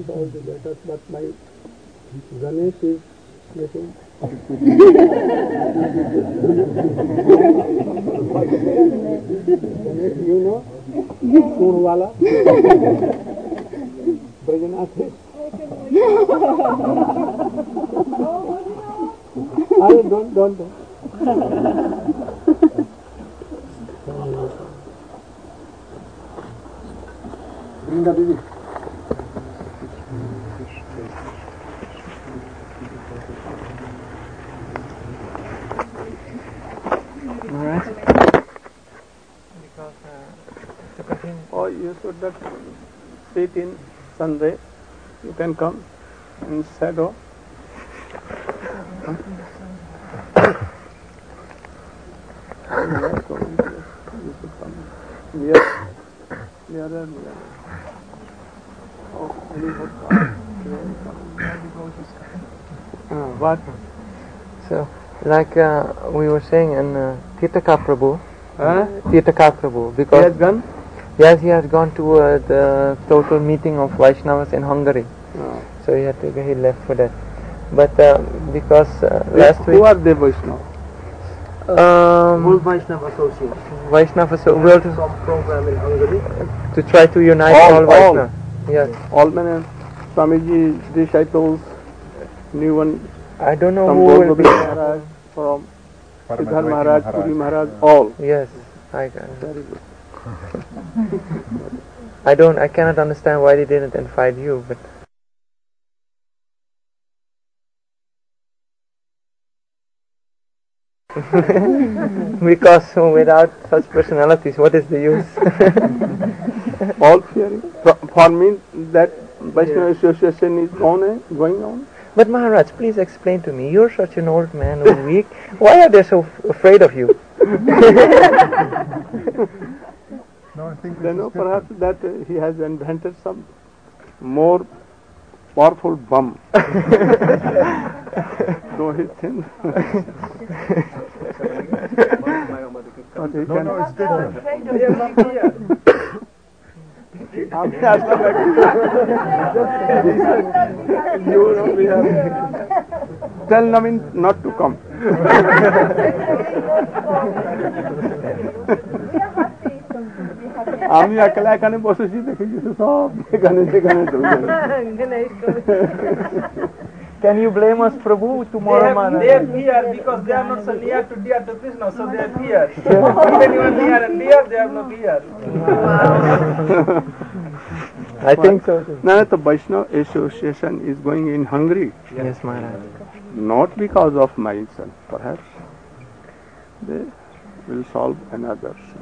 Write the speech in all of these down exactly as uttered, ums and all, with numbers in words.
all the letters, but my Ganesh is getting. Ganesh, you know, Soonwala, Brajanath. I don't, don't. don't. Brinda Bibi. Alright. Because uh, to continue. Or you should not sit in Sunday. You can come in shadow. Huh? You should come. Yes. Nearer, nearer. Oh, very good. Uh, what? So, like uh, we were saying in uh, Tirthaka Prabhu, Huh? Tirthaka Prabhu, because He has gone? yes, he has gone to uh, the total meeting of Vaishnavas in Hungary. No. So he had to, he left for that. But uh, because uh, Who last week, are they Vaishnava? um, World Vaishnava Association. Vaishnava so well to, Some program in Hungary. to try to unite All- all, all. Vaishnavas. Yes, All many Swamiji disciples, new one I don't know from who will Govind be. Maharaj, from Siddhar Maharaj, Puri Maharaj, all. Yes, I, Very good. I don't. I cannot understand why they didn't invite you, but. Because without such personalities, what is the use? All fearing. For, for me, that Vaishnava association is on, eh, going on. But Maharaj, please explain to me. You're such an old man who's weak. Why are they so f- afraid of you? No, I think They know perhaps that uh, he has invented some more powerful bomb. Though he thin. But he No, can. no, it's different. आपने आशा लगी you know we have tell Navin not to come. আমি একলা এখানে বসেছি দেখেছি তো সব এখানে সেখানে Can you blame us, Prabhu, tomorrow, Maharaj? They are fear because they are not so near to dear to Krishna, so they are fear. Even you are near and dear, they have no fear. I think so. Too. No, the Vaishnava association is going in Hungary. Yes, Maharaj. Not because of my son, perhaps they will solve another sin.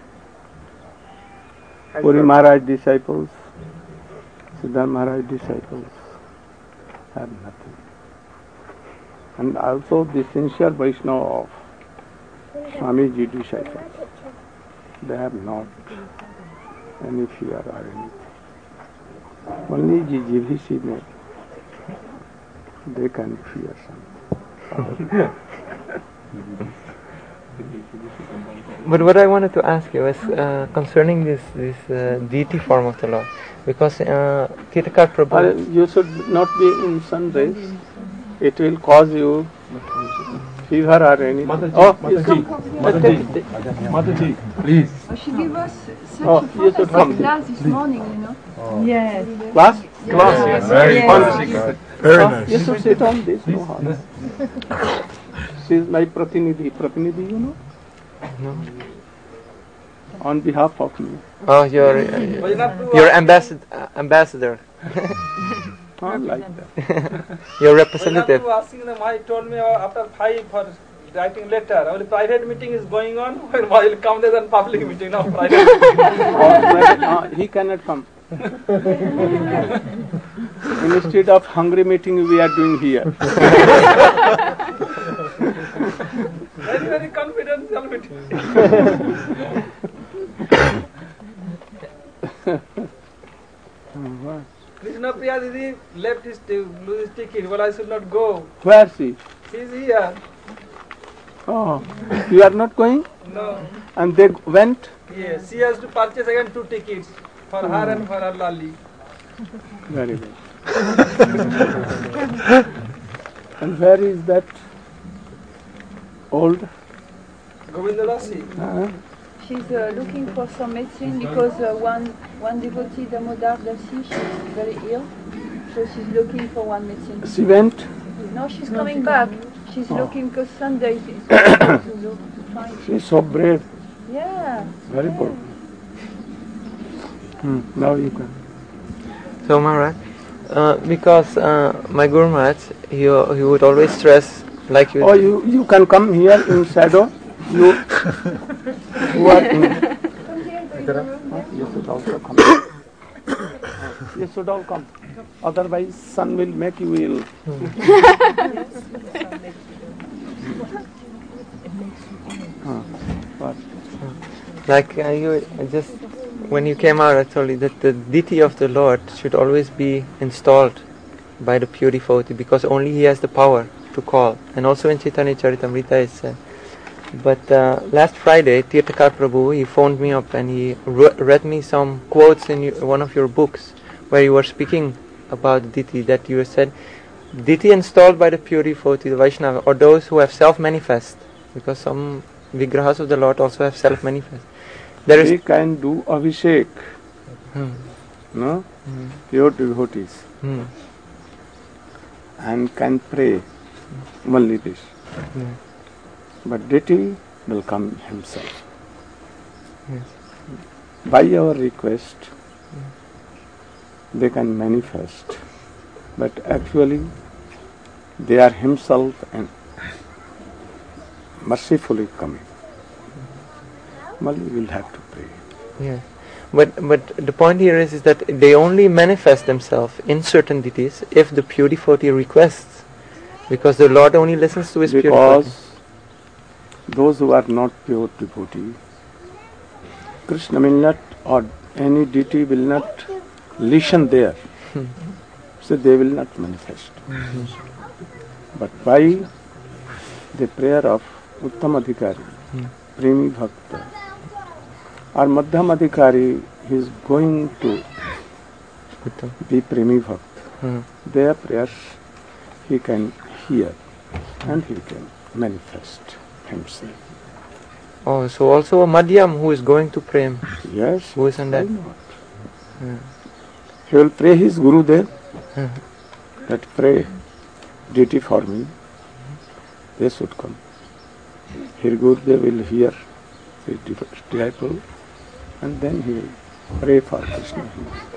Puri Maharaj disciples, Siddhar Maharaj disciples have nothing. And also the sincere Vaishnava of Swamiji disciples, they have not any fear or anything. Only G G V C may, they can fear something. But what I wanted to ask you is uh, concerning this this uh, deity form of the Lord, because uh, Tirthaka Prabhu. Uh, you should not be in sun rays. It will cause you fever or anything. Mataji, oh, Mataji, Mataji, Mataji, please. Oh, she gave us such Oh, a you should come. fantastic class this morning, you know. Yes. Class? Class, yes. Very Yes. nice. Very Oh, nice. you should sit on this. No harm. She is my Pratinidhi. Pratinidhi, you know? No. On behalf of me. Oh, your uh, your ambassador, uh, ambassador, Not like that. your representative. When I was asking them, I told me uh, after five for writing letter, only private meeting is going on. Why will come there than public meeting? No, private meeting. Or like, uh, he cannot come. Instead of hungry meeting, we are doing here. Very, very confidential meeting. Krishna Priya Didi left his t- lose his ticket. Well, I should not go. Where she? She is here. Oh, you are not going? No. And they went? Yes. She has to purchase again two tickets for her and for her Lali. Very good. And where is that old? Govinda Dasi. Uh, She's uh, looking for some medicine because uh, one one devotee, Damodar Dasi, she's very ill. So she's looking for one medicine. she went. No, she's coming back. She's Oh. looking because Sunday is to look to find. She is so brave. Yeah. Very good. Hmm. Now you can. So Maharaj, uh, because uh, my Guru Maharaj, he, he would always stress, like you. Oh, you, you can come here in shadow. You who are in. You should also come. You should all come. Otherwise, sun will make you ill. Huh. What? Like uh, you just when you came out, I told you that the deity of the Lord should always be installed by the pure devotee, because only he has the power to call. And also in Chaitanya Charitamrita it said. But uh, last Friday, Tirthakar Prabhu, he phoned me up and he re- read me some quotes in you, one of your books where you were speaking about the deity, that you said, deity installed by the pure devotee, the Vaishnava, or those who have self-manifest, because some Vigrahas of the Lord also have self-manifest. There We is can do abhishek, hmm, no? hmm, Pure devotees, hmm, and can pray only this. hmm, But deity will come himself. yes, By our request, they can manifest. But actually, they are himself and mercifully coming. Only we will have to pray. yes. But but the point here is, is that they only manifest themselves in certain deities if the pure devotee requests, because the Lord only listens to his pure devotee. Because those who are not pure devotee, Krishna will not, or any deity will not listen there. So they will not manifest. But by the prayer of Uttam Adhikari, Premi Bhakta, or Madhyam Adhikari, he is going to Uttam. be Premi Bhakta. Hmm. Their prayers he can hear and he can manifest himself. Oh, so also a Madhyam who is going to Prem, Yes, who is on why that. not? Hmm. He will pray his Guru there, Hmm. that pray deity for me. They should come. His Gurudev will hear his disciple and then he will pray for Krishna.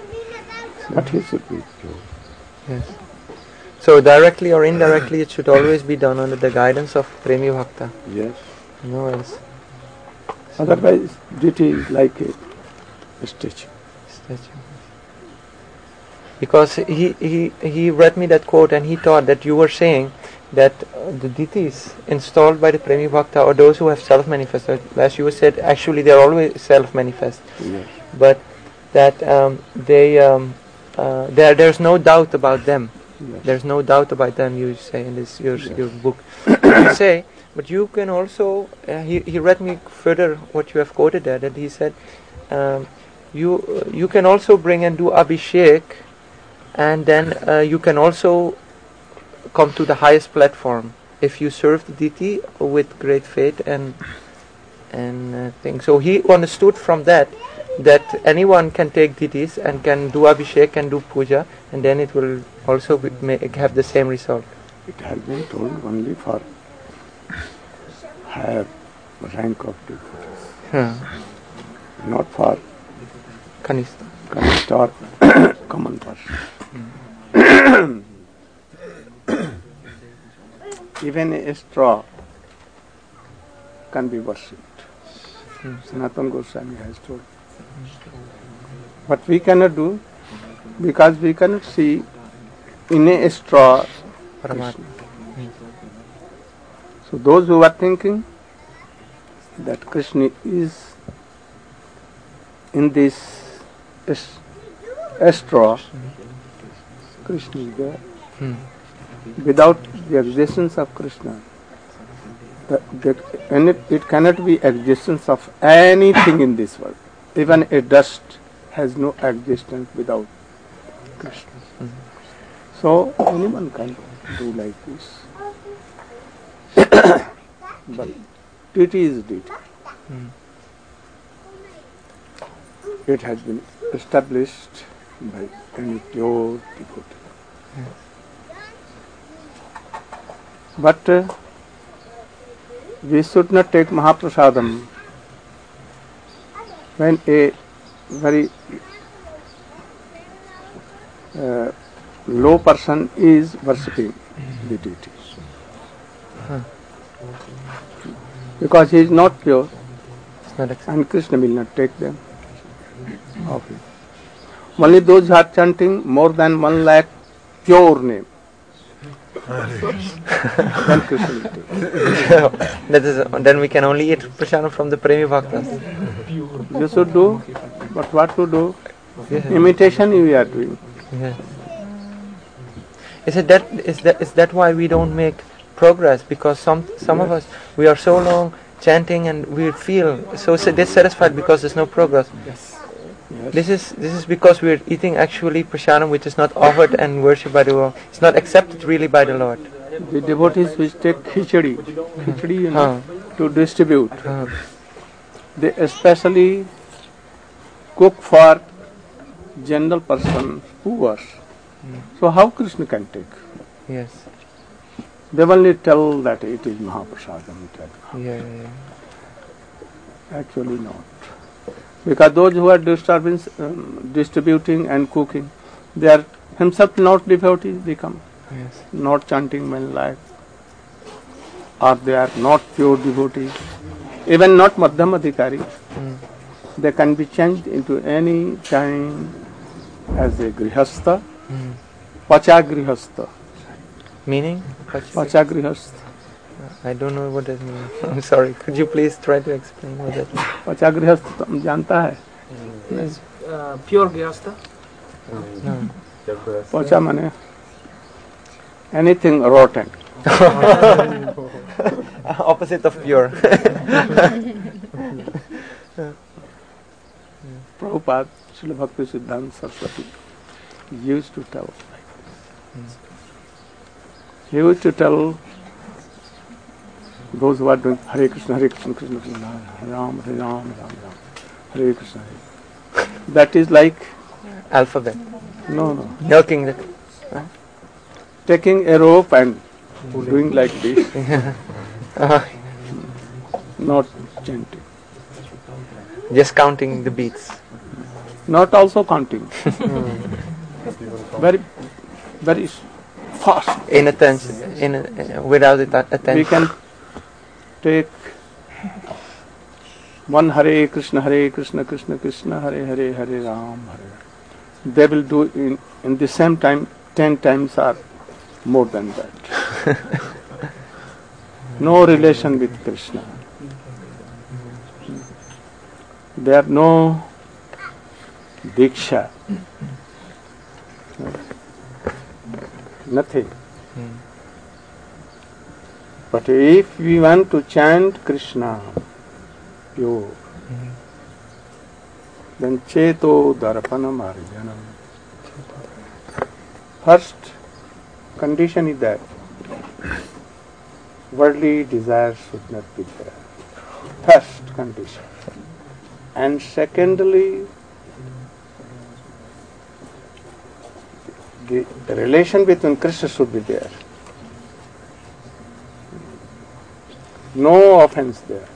But he should be pure. Yes. So directly or indirectly, it should always be done under the guidance of Premi Bhakta. Yes. No else. Otherwise, deity is like a statue. Statue. Because he, he, he read me that quote and he thought that you were saying that uh, the deities installed by the Premi Bhakta or those who have self-manifested, as you said, actually they are always self-manifest. Yes. But that um, they um, uh, there there's no doubt about them. Yes. There's no doubt about them, you say in this your Yes. your book. You say, but you can also. Uh, he he read me further what you have quoted there, that he said, um, you uh, you can also bring and do abhishek, and then uh, you can also come to the highest platform if you serve the deity with great faith and and uh, things. So he understood from that that anyone can take deities and can do abhishek and do puja, and then it will also be, may have the same result. It has been told only for higher rank of devotees, Huh. not for Kanishta. Kanishta or common person. Even a straw can be worshipped. Sanatana Goswami has told. But we cannot do, because we cannot see in a straw Paramatma. Krishna. So those who are thinking that Krishna is in this s- straw, Krishna is there. Hmm. Without the existence of Krishna, the, the, and it, it cannot be existence of anything in this world. Even a dust has no existence without Krishna. So anyone can do like this. But duty is duty. Mm. It has been established by any pure devotee. Yes. But uh, we should not take Mahaprasadam when a very uh, low person is worshipping the deity. Huh. Because he is not pure, It's not accepted. and Krishna will not take them of him. Only those who are chanting more than one lakh pure name, then Krishna will take. That is, then we can only eat prasadam from the Premi Bhaktas. You should do, but what to do? Yes. Imitation we are doing. Yes. Is it that is that is that why we don't make progress? Because some some of us, we are so long chanting and we feel so dissatisfied because there's no progress. Yes. This is this is because we're eating actually prasadam which is not offered and worshipped by the Lord. It's not accepted really by the Lord. The devotees which take khichdi, khichdi you know, to distribute, Uh, they especially cook for general person who was. So how Krishna can take? yes. They only tell that it is Mahaprasadam. Yeah, yeah, yeah. Actually not. Because those who are disturbing, um, distributing and cooking, they are himself not devotees become, Yes. not chanting one life, or they are not pure devotees, even not Madhyam Adhikari. Mm. They can be changed into any time as a Grihastha, Mm. Pacha Grihastha. Meaning? Pacha- Pacha Grihastha. I don't know what that means. I'm sorry. Could you please try to explain what that means? Pacha Grihastha तुम जानता है? नहीं. Uh, pure Gyasta. No. Pacha माने anything rotten. Opposite of pure. Prabhupada, Srila Bhakti Siddhanta Saraswati used to tell. He used to tell those who are doing Hare Krishna, Hare Krishna, Krishna Krishna, Hare Ram, Hare Ram, Ram Ram, Hare Krishna. Hare. That is like, Alphabet. no, no, Milking the. taking a rope and doing like this, Uh, not chanting. just counting the beats. Not also counting. Very, very fast. In attention. In a, uh, without it, attention. We can take one Hare Krishna, Hare Krishna, Krishna Krishna, Hare Hare, Hare Ram, Hare. They will do in, in the same time ten times or more than that. No relation with Krishna. There no diksha. Nothing. Hmm. But if we want to chant Krishna pure, Hmm. then cheto darpanam arjanam. First condition is that worldly desires should not be there. First condition. And secondly, the relation between Krishna should be there. No offense there.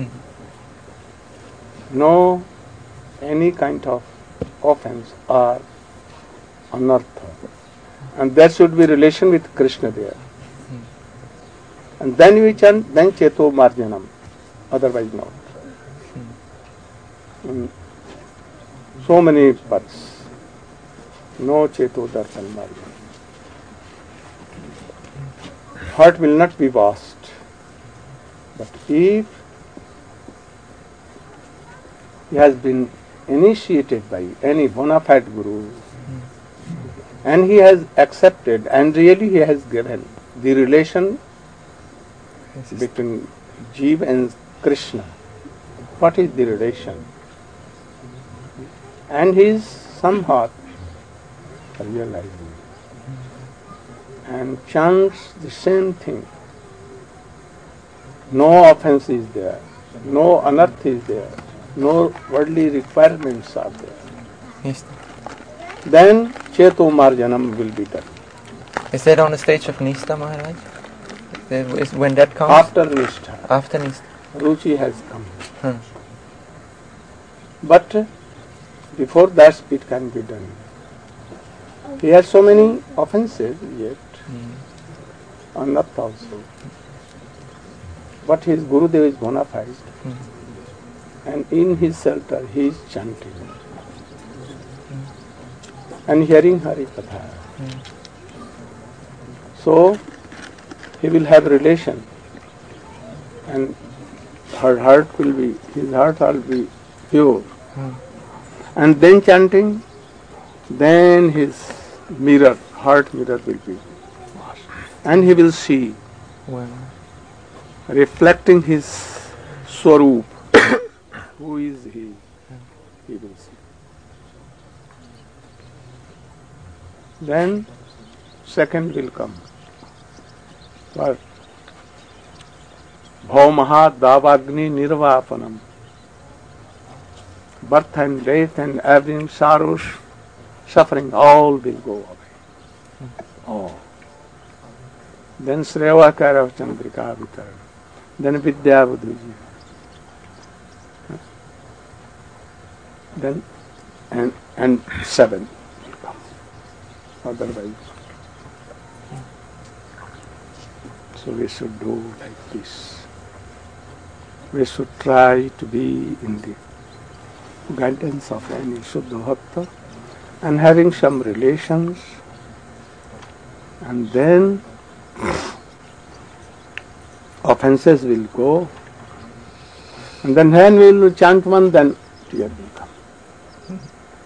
No any kind of offense or anartha. And there should be relation with Krishna there. And then we chant, then cheto marjanam. Otherwise not. In so many paths. No cheto darshan marjanam. Heart will not be vast. But if he has been initiated by any bona fide guru, and he has accepted and really he has given the relation between Jeev and Krishna. What is the relation? And he is somehow realizing. and chants the same thing. No offense is there, no unearth is there, no worldly requirements are there. Yes. Then Cheto Marjanam will be done. Is that on the stage of Nishtha, Maharaj? There is- When that comes? After Nishtha, After Nishtha. Ruchi has come. Hmm. But before that it can be done. He has so many offenses yet, Hmm. unearth also. But his Gurudev is bona fide, Hmm. and in his shelter he is chanting and hearing Hari Katha. Hmm. So he will have relation, and her heart will be, his heart will be pure. Hmm. And then chanting, then his mirror, heart mirror will be washed. And he will see, Well, reflecting his Swarup, who is he, he will see. Then second will come. What? Bhaumaha Davagni Nirvapanam. Birth and death and everything, sorrows, suffering, all will go away. All. Then Srevakara Chandrika Vitar. Then Vidya Buddhiji. Then and and seven will come. Otherwise. So we should do like this. We should try to be in the guidance of any Shuddha Bhakta and having some relations, and then offenses will go, and then when we will chant one, then tear will come.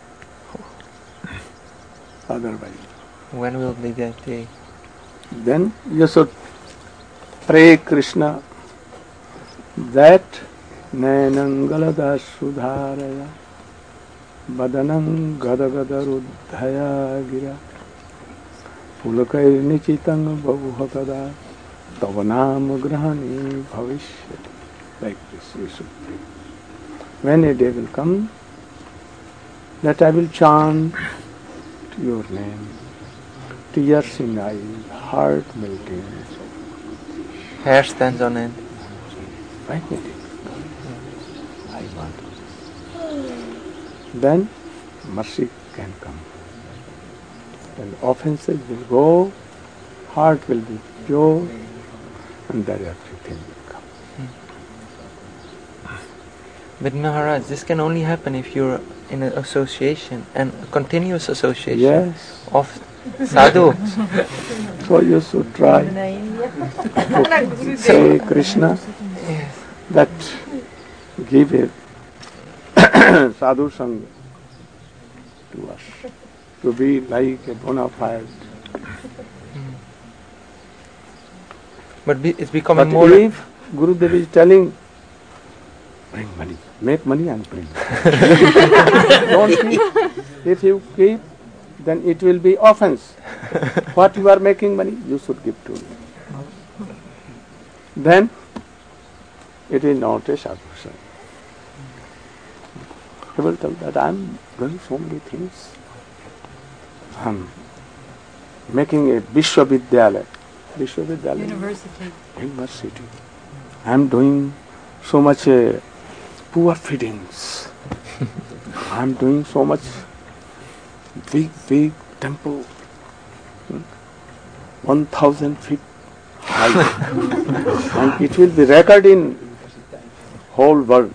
Otherwise, when will be that day? then you should pray Krishna that Nainangalada Sudharaya Badanam Gadagada Rudhaya Gira Pulakair Nichitang Babuhakada Tavanam Grahani Bhavishya. Like this we should pray. When a day will come that I will chant your name, tears in eyes, heart melting. Hair stands on end. When a day will come, I want. Then mercy can come. Then offenses will go, heart will be pure, and then everything will come. But Maharaj, this can only happen if you're in an association, and a continuous association Yes. of sadhu. So you should try to say Krishna Yes. that give a sadhu sangha to us, to be like a bona fide. But be, it's becoming But more. if Gurudev is telling, bring money, make money and bring. Don't keep. If you keep, then it will be offense. What you are making money, you should give to me. Then it is not a sadhu sangha. He will tell that I am doing so many things. I am making a Vishwavidyalaya. Vishwavidyalaya? University. University. I am doing so much uh, poor feedings. I am doing so much big, big temple. Hmm? One thousand feet high. And it will be recorded in whole world.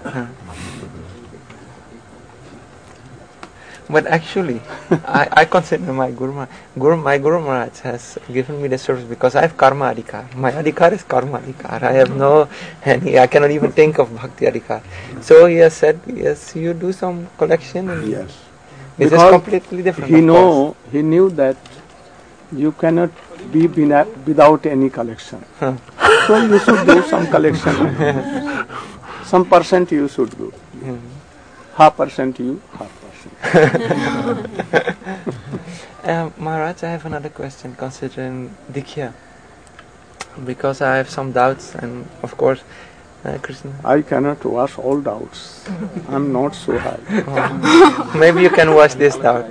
But actually, I, I consider my Guru, Ma- Guru, my Guru Maharaj has given me the service because I have karma adhikar. My adhikar is karma adhikar. I have no, any, I cannot even think of bhakti adhikar. So he has said, yes, you do some collection. And Yes. This is Because completely different. He of know, course. he knew that you cannot be bina- without any collection. Huh. So you should do some collection. Some percent you should do. Hmm. Half percent you, half percent. Uh, Maharaj, I have another question considering Diksha. Because I have some doubts, and of course, uh, Krishna. I cannot wash all doubts. I'm not so high. Oh. Maybe you can wash this doubt.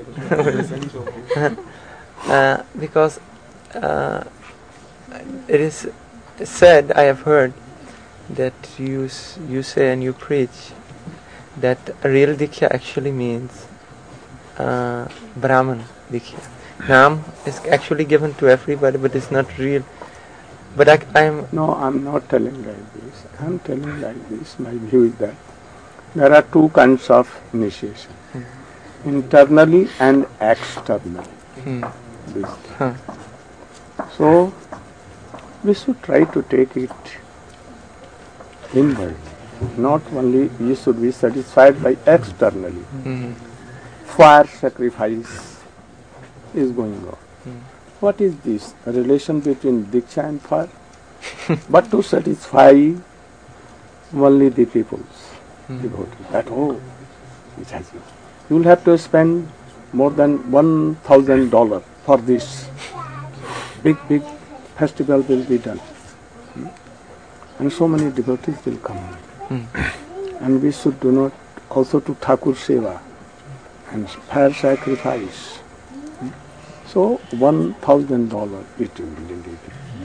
uh, because uh, it is said, I have heard, that you s- you say and you preach that a real Diksha actually means uh, Brahman Diksha. Nam is actually given to everybody, but it's not real. But I, I'm No, I'm not telling like this. I'm telling like this. My view is that there are two kinds of initiation. Hmm. Internally and externally. hmm, This. huh, So, we should try to take it inward. Not only we should be satisfied by externally. hmm, Fire sacrifice is going on. hmm. What is this? A relation between Diksha and fire? But to satisfy only the people's Hmm. devotees. That, oh, it has you. You will have to spend more than one thousand dollars for this. Big, big festival will be done. Hmm? And so many devotees will come. Hmm. And we should do not also to Thakur Seva and fire sacrifice. So one thousand dollars it will be.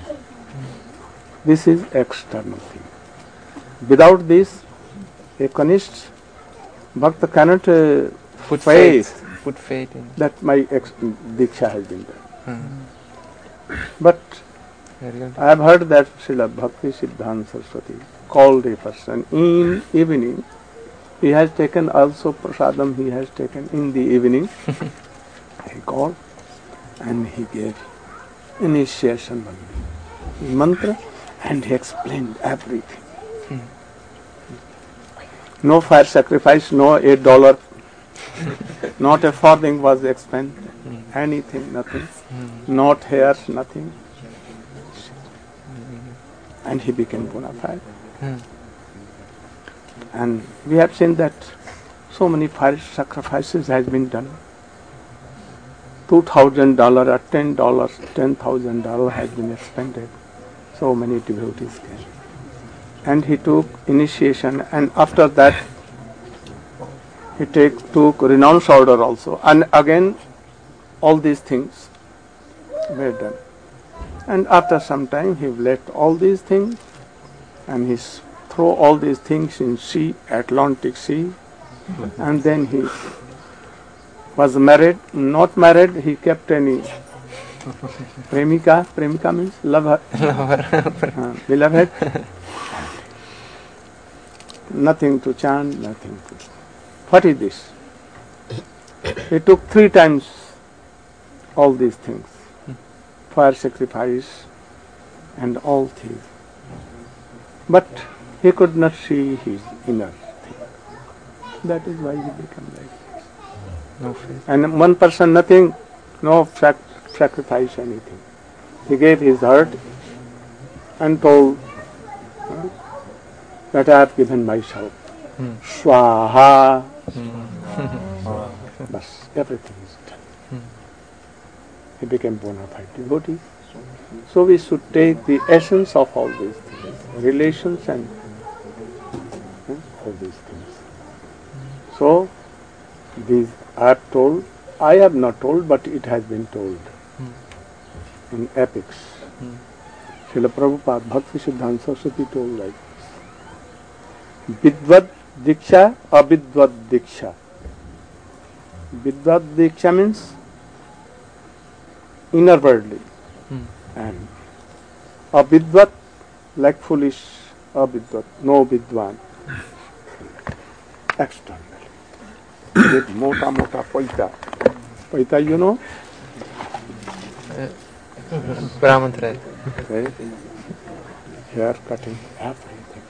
This is external thing. Without this, a Kanishta Bhakta cannot uh, Put faith faith. Put faith in. that my ex- Diksha has been done. Hmm. But Very good. I have heard that Srila Bhakti Siddhanta Saraswati called a person in evening. He has taken also prasadam, he has taken in the evening. He called and he gave initiation only. Mantra, and he explained everything. Hmm. No fire sacrifice, no eight dollar, not a farthing was expended, Hmm. anything, nothing, Hmm. not hairs, nothing. And he became bona fide. Hmm. And we have seen that so many fire sacrifices has been done. Two thousand dollars or ten dollars, ten thousand dollars has been expended. So many devotees came. And he took initiation, and after that he take, took renounce order also. And again all these things were done. And after some time he left all these things and he s- threw all these things in sea, Atlantic Sea, and then he was married, not married, he kept any premika, premika means lover, uh, beloved, nothing to chant, nothing to. What is this? He took three times all these things, fire sacrifice and all things. But he could not see his inner thing. That is why he became like this. No faith. And one person nothing, no sac- sacrifice anything. He gave his heart and told uh, that I have given myself. Hmm. Swaha. Hmm. Bas, everything is done. Hmm. He became bona fide devotee. So we should take the essence of all these things, relations and uh, all these things. So these are told, I have not told, but it has been told Hmm. in epics. Hmm. Srila Prabhupada, Bhakti Siddhanta Saraswati told like this. Vidvad Diksha, Avidvad Diksha. Vidvad Diksha means innerwardly, Hmm. and Avidvat like foolish, Avidvat, no Vidwan, externally. With mota mota paita. Paita, you know? Brahman thread. Okay. Hair cutting, everything.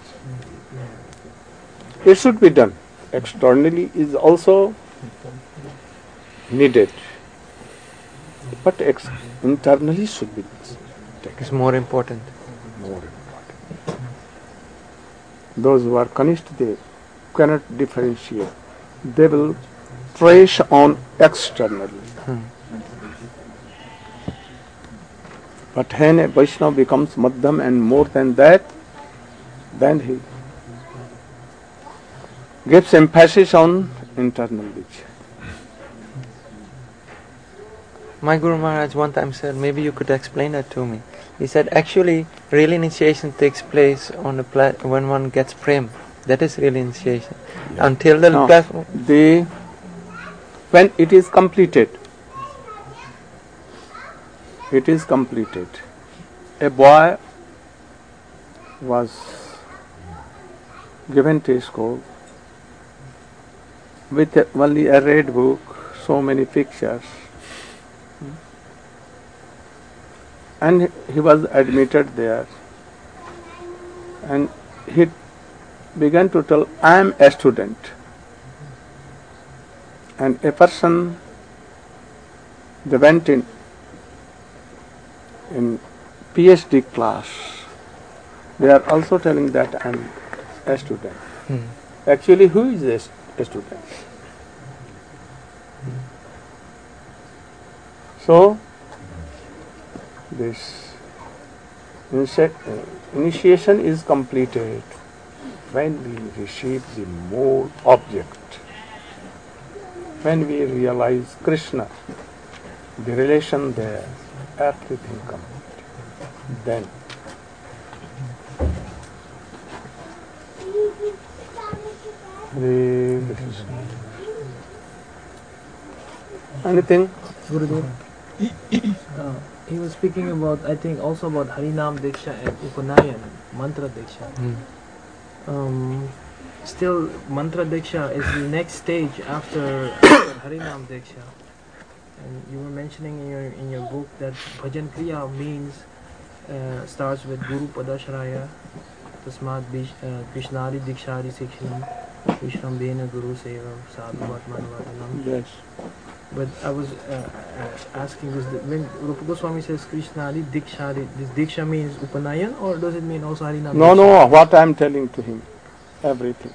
It should be done. Externally is also needed, but ex- internally should be taken It's more important. more important. Those who are Kanishta, they cannot differentiate. They will trace on externally. Hmm. But when a Vaishnava becomes Madhyam and more than that, then he gives emphasis on internal Diksha. My Guru Maharaj one time said, maybe you could explain that to me. He said, actually, real initiation takes place on the pla- when one gets prem. That is real initiation. Yeah. Until the No, platform. the when it is completed, it is completed. A boy was given to school with a, only a red book, so many pictures, and he was admitted there, and he began to tell, I am a student. And a person, they went in in PhD class, they are also telling that I am a student. Hmm. Actually, who is a, st- a student? So, this initi- uh, initiation is completed when we receive the more object. When we realize Krishna, the relation there, everything complete. Then Hare Krishna. Anything? Gurudev. uh, he was speaking about, I think, also about Harinam Diksha and Upanayan, Mantra Diksha. Hmm. Um, still, Mantra Diksha is the next stage after, after Harinam Diksha. And you were mentioning in your in your book that Bhajan Kriya means uh, starts with Guru Padashraya, Tasmat Bish- uh, Krishnari Dikshari Sikshanam, Vishram Bena Guru Sevam, Sadhu Vatman Vadanam. Yes. But I was uh, uh, asking this, when Rupa Goswami says Krishnari Dikshari, this Diksha means Upanayan, or does it mean also Harinam? No, Diksha? no, what I am telling to him, everything.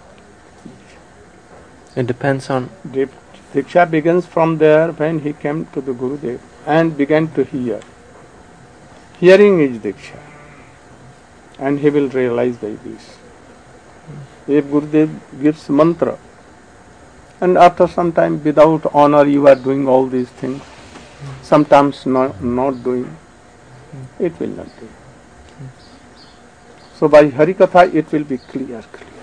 It depends on. The Diksha begins from there when he came to the Gurudev and began to hear. Hearing is Diksha. And he will realize by this. If Gurudev gives mantra, and after some time without honor you are doing all these things, sometimes not, not doing, it will not do. So by Harikatha it will be clear, clear, clear.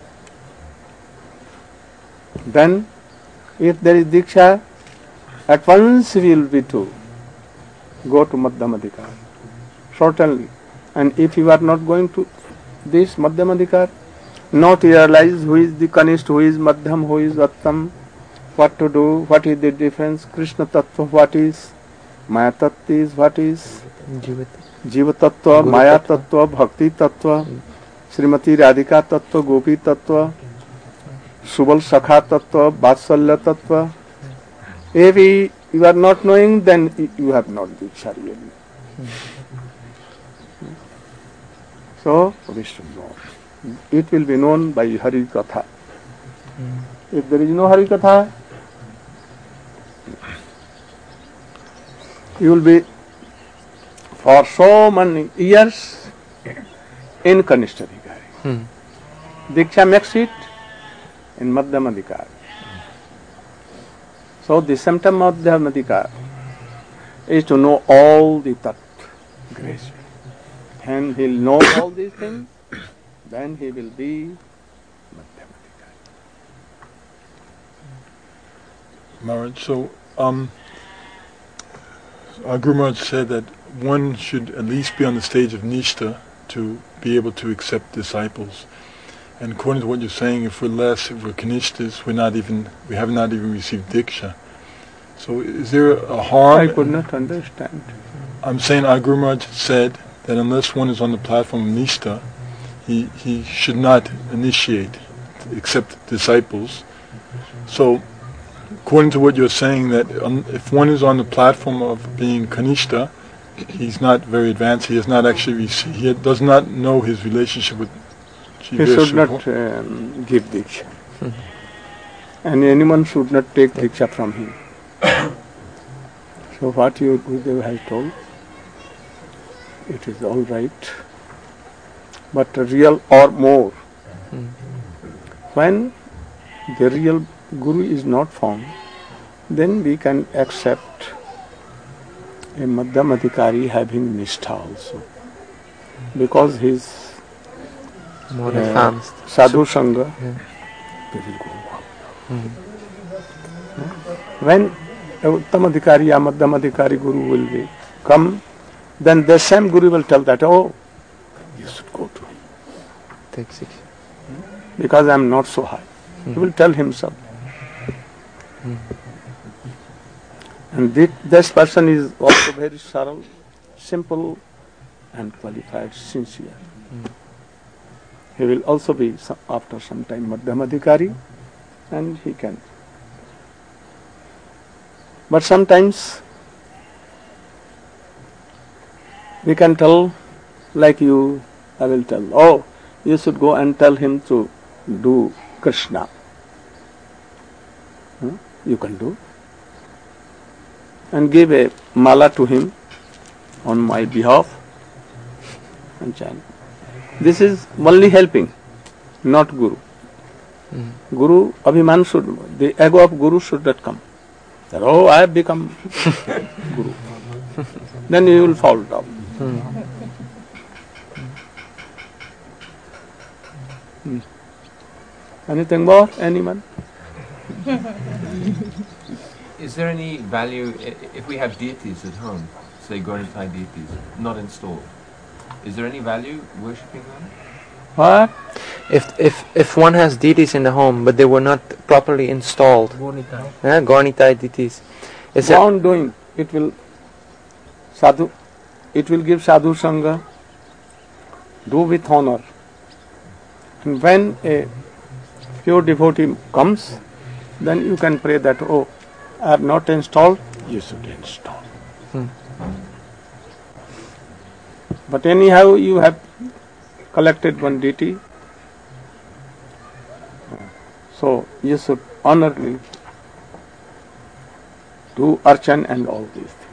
Then if there is Diksha, at once we will be to go to Madhyamadikar. Certainly. And if you are not going to this Madhyamadikar, not realize who is the Kanishta, who is Madhyam, who is Attam, what to do, what is the difference, Krishna Tattva, what is, Maya Tattva is, what is, Jiva Tattva, Maya Tattva, Bhakti Tattva, Srimati Radhika Tattva, Gopi Tattva, Subal Sakha Tattva, Vatsalya Tattva. If you are not knowing, then you have not Diksha really. So, we should know. It will be known by Hari Katha. If there is no Hari Katha, you will be for so many years in Kanishta Adhikari. Hmm. Diksha makes it in Madhyamadikar. So the symptom of Madhyamadikar is to know all the Tat grace. And he'll know all these things, then he will be Madhyamadikar. Maharaj, so um, our Guru Maharaj said that one should at least be on the stage of Nishta to be able to accept disciples. And according to what you're saying, if we're less, if we're Kanishtas, we're not even, we have not even received Diksha. So is there a harm? I could not understand. I'm saying our Guru Maharaj said that unless one is on the platform of Nishta, he, he should not initiate, accept disciples. So, according to what you're saying, that um, if one is on the platform of being Kanishta, he's not very advanced, he has not actually received, he does not know his relationship with He should not um, give Diksha. And anyone should not take Diksha from him. So what your Gurudev has told, it is all right. But real or more. Mm. When the real Guru is not found, then we can accept a Madhyam Adhikari having Nishtha also. Because he is More uh, advanced. Sadhu Sangha, Yeah. they will go on. Mm. When a Uttam Adhikari or Madhyam Adhikari Guru will be come, then the same Guru will tell that, oh, you should go to him. Take six. Because I am not so high. Mm. He will tell himself. Mm. And this, this person is also very saral, simple and qualified, sincere. Mm. He will also be some, after some time Madhyam Adhikari, and he can. But sometimes we can tell, like you, I will tell, oh, you should go and tell him to do Krishna. Hmm? You can do. And give a mala to him on my behalf and chant. This is only helping, not Guru. Mm. Guru, Abhiman should, the ego of Guru should not come. That, oh, I have become Guru. Then you will fall down. Mm. Hmm. Anything more? Anyone? Is there any value i- if we have deities at home, say Gauritai deities, not installed? Is there any value worshipping them? What? If if if one has deities in the home, but they were not properly installed, Gauritai. eh, Gauritai deities, is Go it on doing. It will sadhu. It will give sadhu sangha. Do with honor. And when a pure devotee comes, then you can pray that, oh, I have not installed, you should install. Hmm. But anyhow, you have collected one deity, so you should honorably do archan and all these things.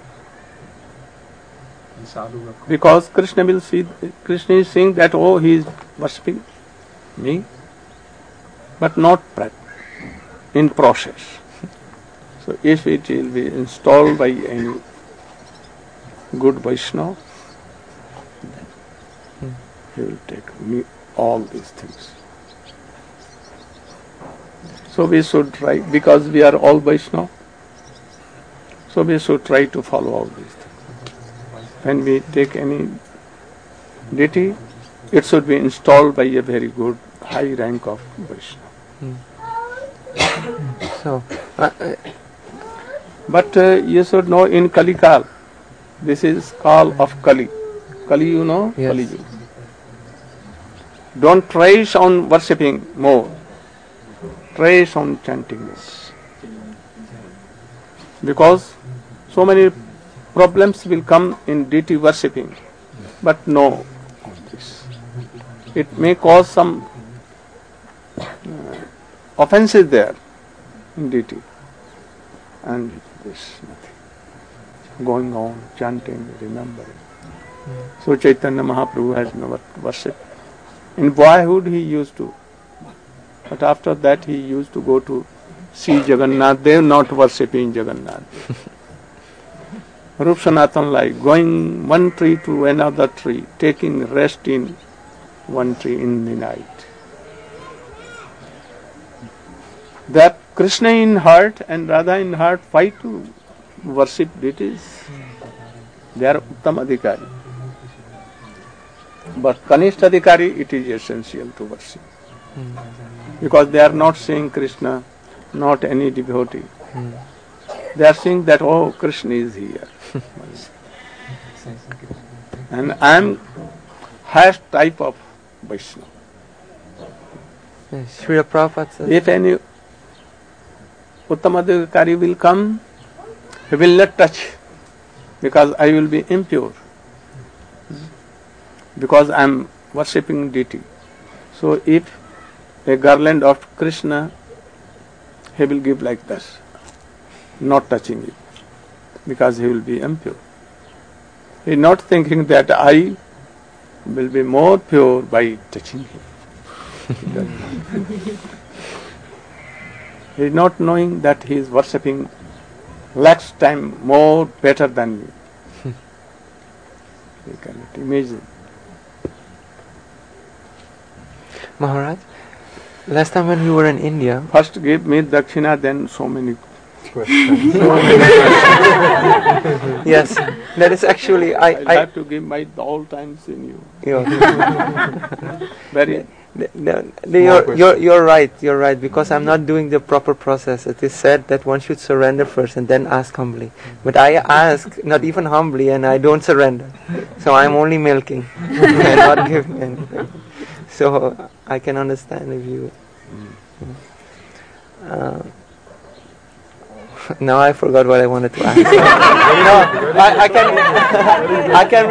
Because Krishna will see, Krishna is saying that, oh, he is worshipping me, but not in process. So if it will be installed by any good Vaishnava, then he will take me all these things. So we should try, because we are all Vaishnava, so we should try to follow all these things. When we take any deity, it should be installed by a very good, high rank of Vaishnava. so? Uh, uh, But uh, you should know in Kali Kal, this is call of Kali. Kali, you know? Yes. Kali Yuga. Don't trace on worshipping more. Trace on chanting more. Because so many problems will come in deity worshipping. But no of this. It may cause some uh, offenses there in deity. And this nothing. Going on, chanting, remembering. So Chaitanya Mahaprabhu has never worshipped. In boyhood he used to. But after that he used to go to see Jagannath. They are not worshipping Jagannath. Rup Sanatan like going one tree to another tree, taking rest in one tree in the night. That Krishna in heart and Radha in heart fight to worship deities. They are Uttam Adhikari. But Kanishta Adhikari, it is essential to worship. Because they are not seeing Krishna, not any devotee. They are seeing that, oh, Krishna is here. And I am highest type of Vaishnava. yes, Srila Prabhupada says, If any Uttam Adhikari will come, he will not touch, because I will be impure. Because I am worshipping deity. So if a garland of Krishna, he will give like this, not touching it, because he will be impure. He is not thinking that I will be more pure by touching him. He does not. He is not knowing that he is worshipping lakhs time more better than me. You cannot imagine. Maharaj, last time when we were in India, First give me dakshina, then so many Question. yes, that is actually I. I I have to give my all times in you. yeah. Very The- the- the- you're, you're, you're right, you're right, because I'm not doing the proper process. It is said that one should surrender first and then ask humbly. But I ask not even humbly and I don't surrender. So I'm only milking and not giving anything. So I can understand if you... Uh, now I forgot what I wanted to ask. no, I, I can... I can...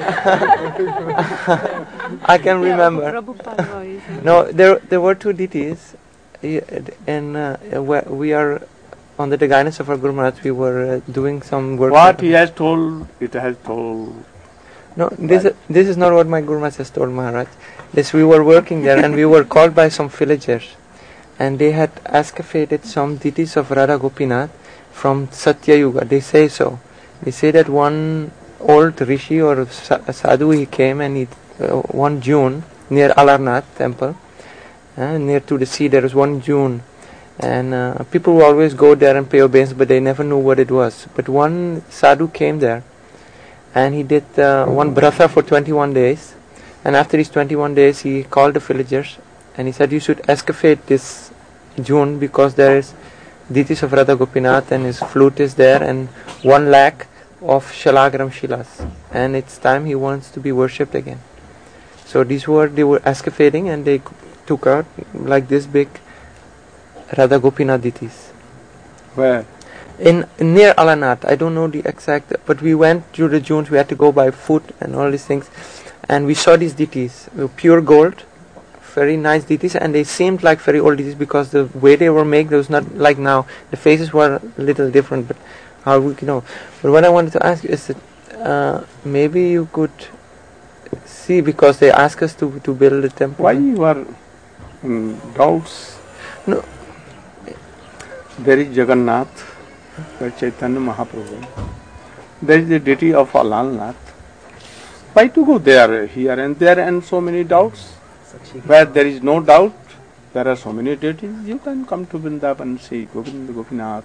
Re- I can remember. No, there there were two deities, and uh, where we are on the guidance of our Guru Maharaj. We were uh, doing some work. what he has told, it has told. No, this is, this is not what my Guru Maharaj has told Maharaj. This we were working there, and we were called by some villagers, and they had excavated some deities of Radha Gopinath from Satya Yuga. They say so. They say that one old rishi or sadhu, he came and he. Uh, one June near Alarnath temple, uh, near to the sea. There was one June, and uh, people would always go there and pay obeisance, but they never knew what it was. But one sadhu came there, and he did uh, one brata for twenty-one days. And after these twenty-one days, he called the villagers and he said, "You should excavate this June because there is deities of Radha Gopinath and his flute is there, and one lakh of Shalagram Shilas, and it's time he wants to be worshipped again." So these were, they were excavating and they took out like this big Radha Gopinath deities. Where? In, in near Alarnath, I don't know the exact, but we went through the dunes, we had to go by foot and all these things, and we saw these deities, they were pure gold, very nice deities, and they seemed like very old deities because the way they were made, it was not like now, the faces were a little different, but how we, you know. But what I wanted to ask you is that uh, maybe you could see, because they ask us to to build a temple. Why you are in doubts? No. There is Jagannath, where Chaitanya Mahaprabhu. There is the deity of Alalnath. Why to go there, here and there, and so many doubts? Where there is no doubt, there are so many deities. You can come to Vrindavan and say Govinda Gopinath.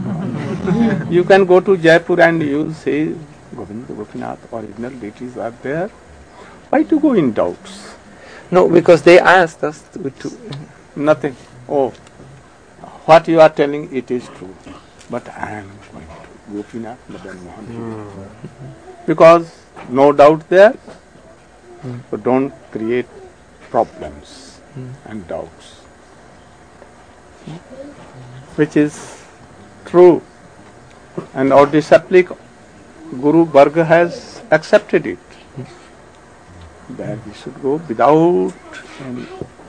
You can go to Jaipur and you say Govinda Gopinath. Original deities are there. Why to go in doubts? No, because they asked us to, to Nothing. Oh, what you are telling, it is true. But I am going to Gopinath Madan Mohan. Mm. Because no doubt there, mm. so don't create problems mm. and doubts. Mm. Which is true. And our disciple Guru Varga has accepted it. Mm. That we should go without any.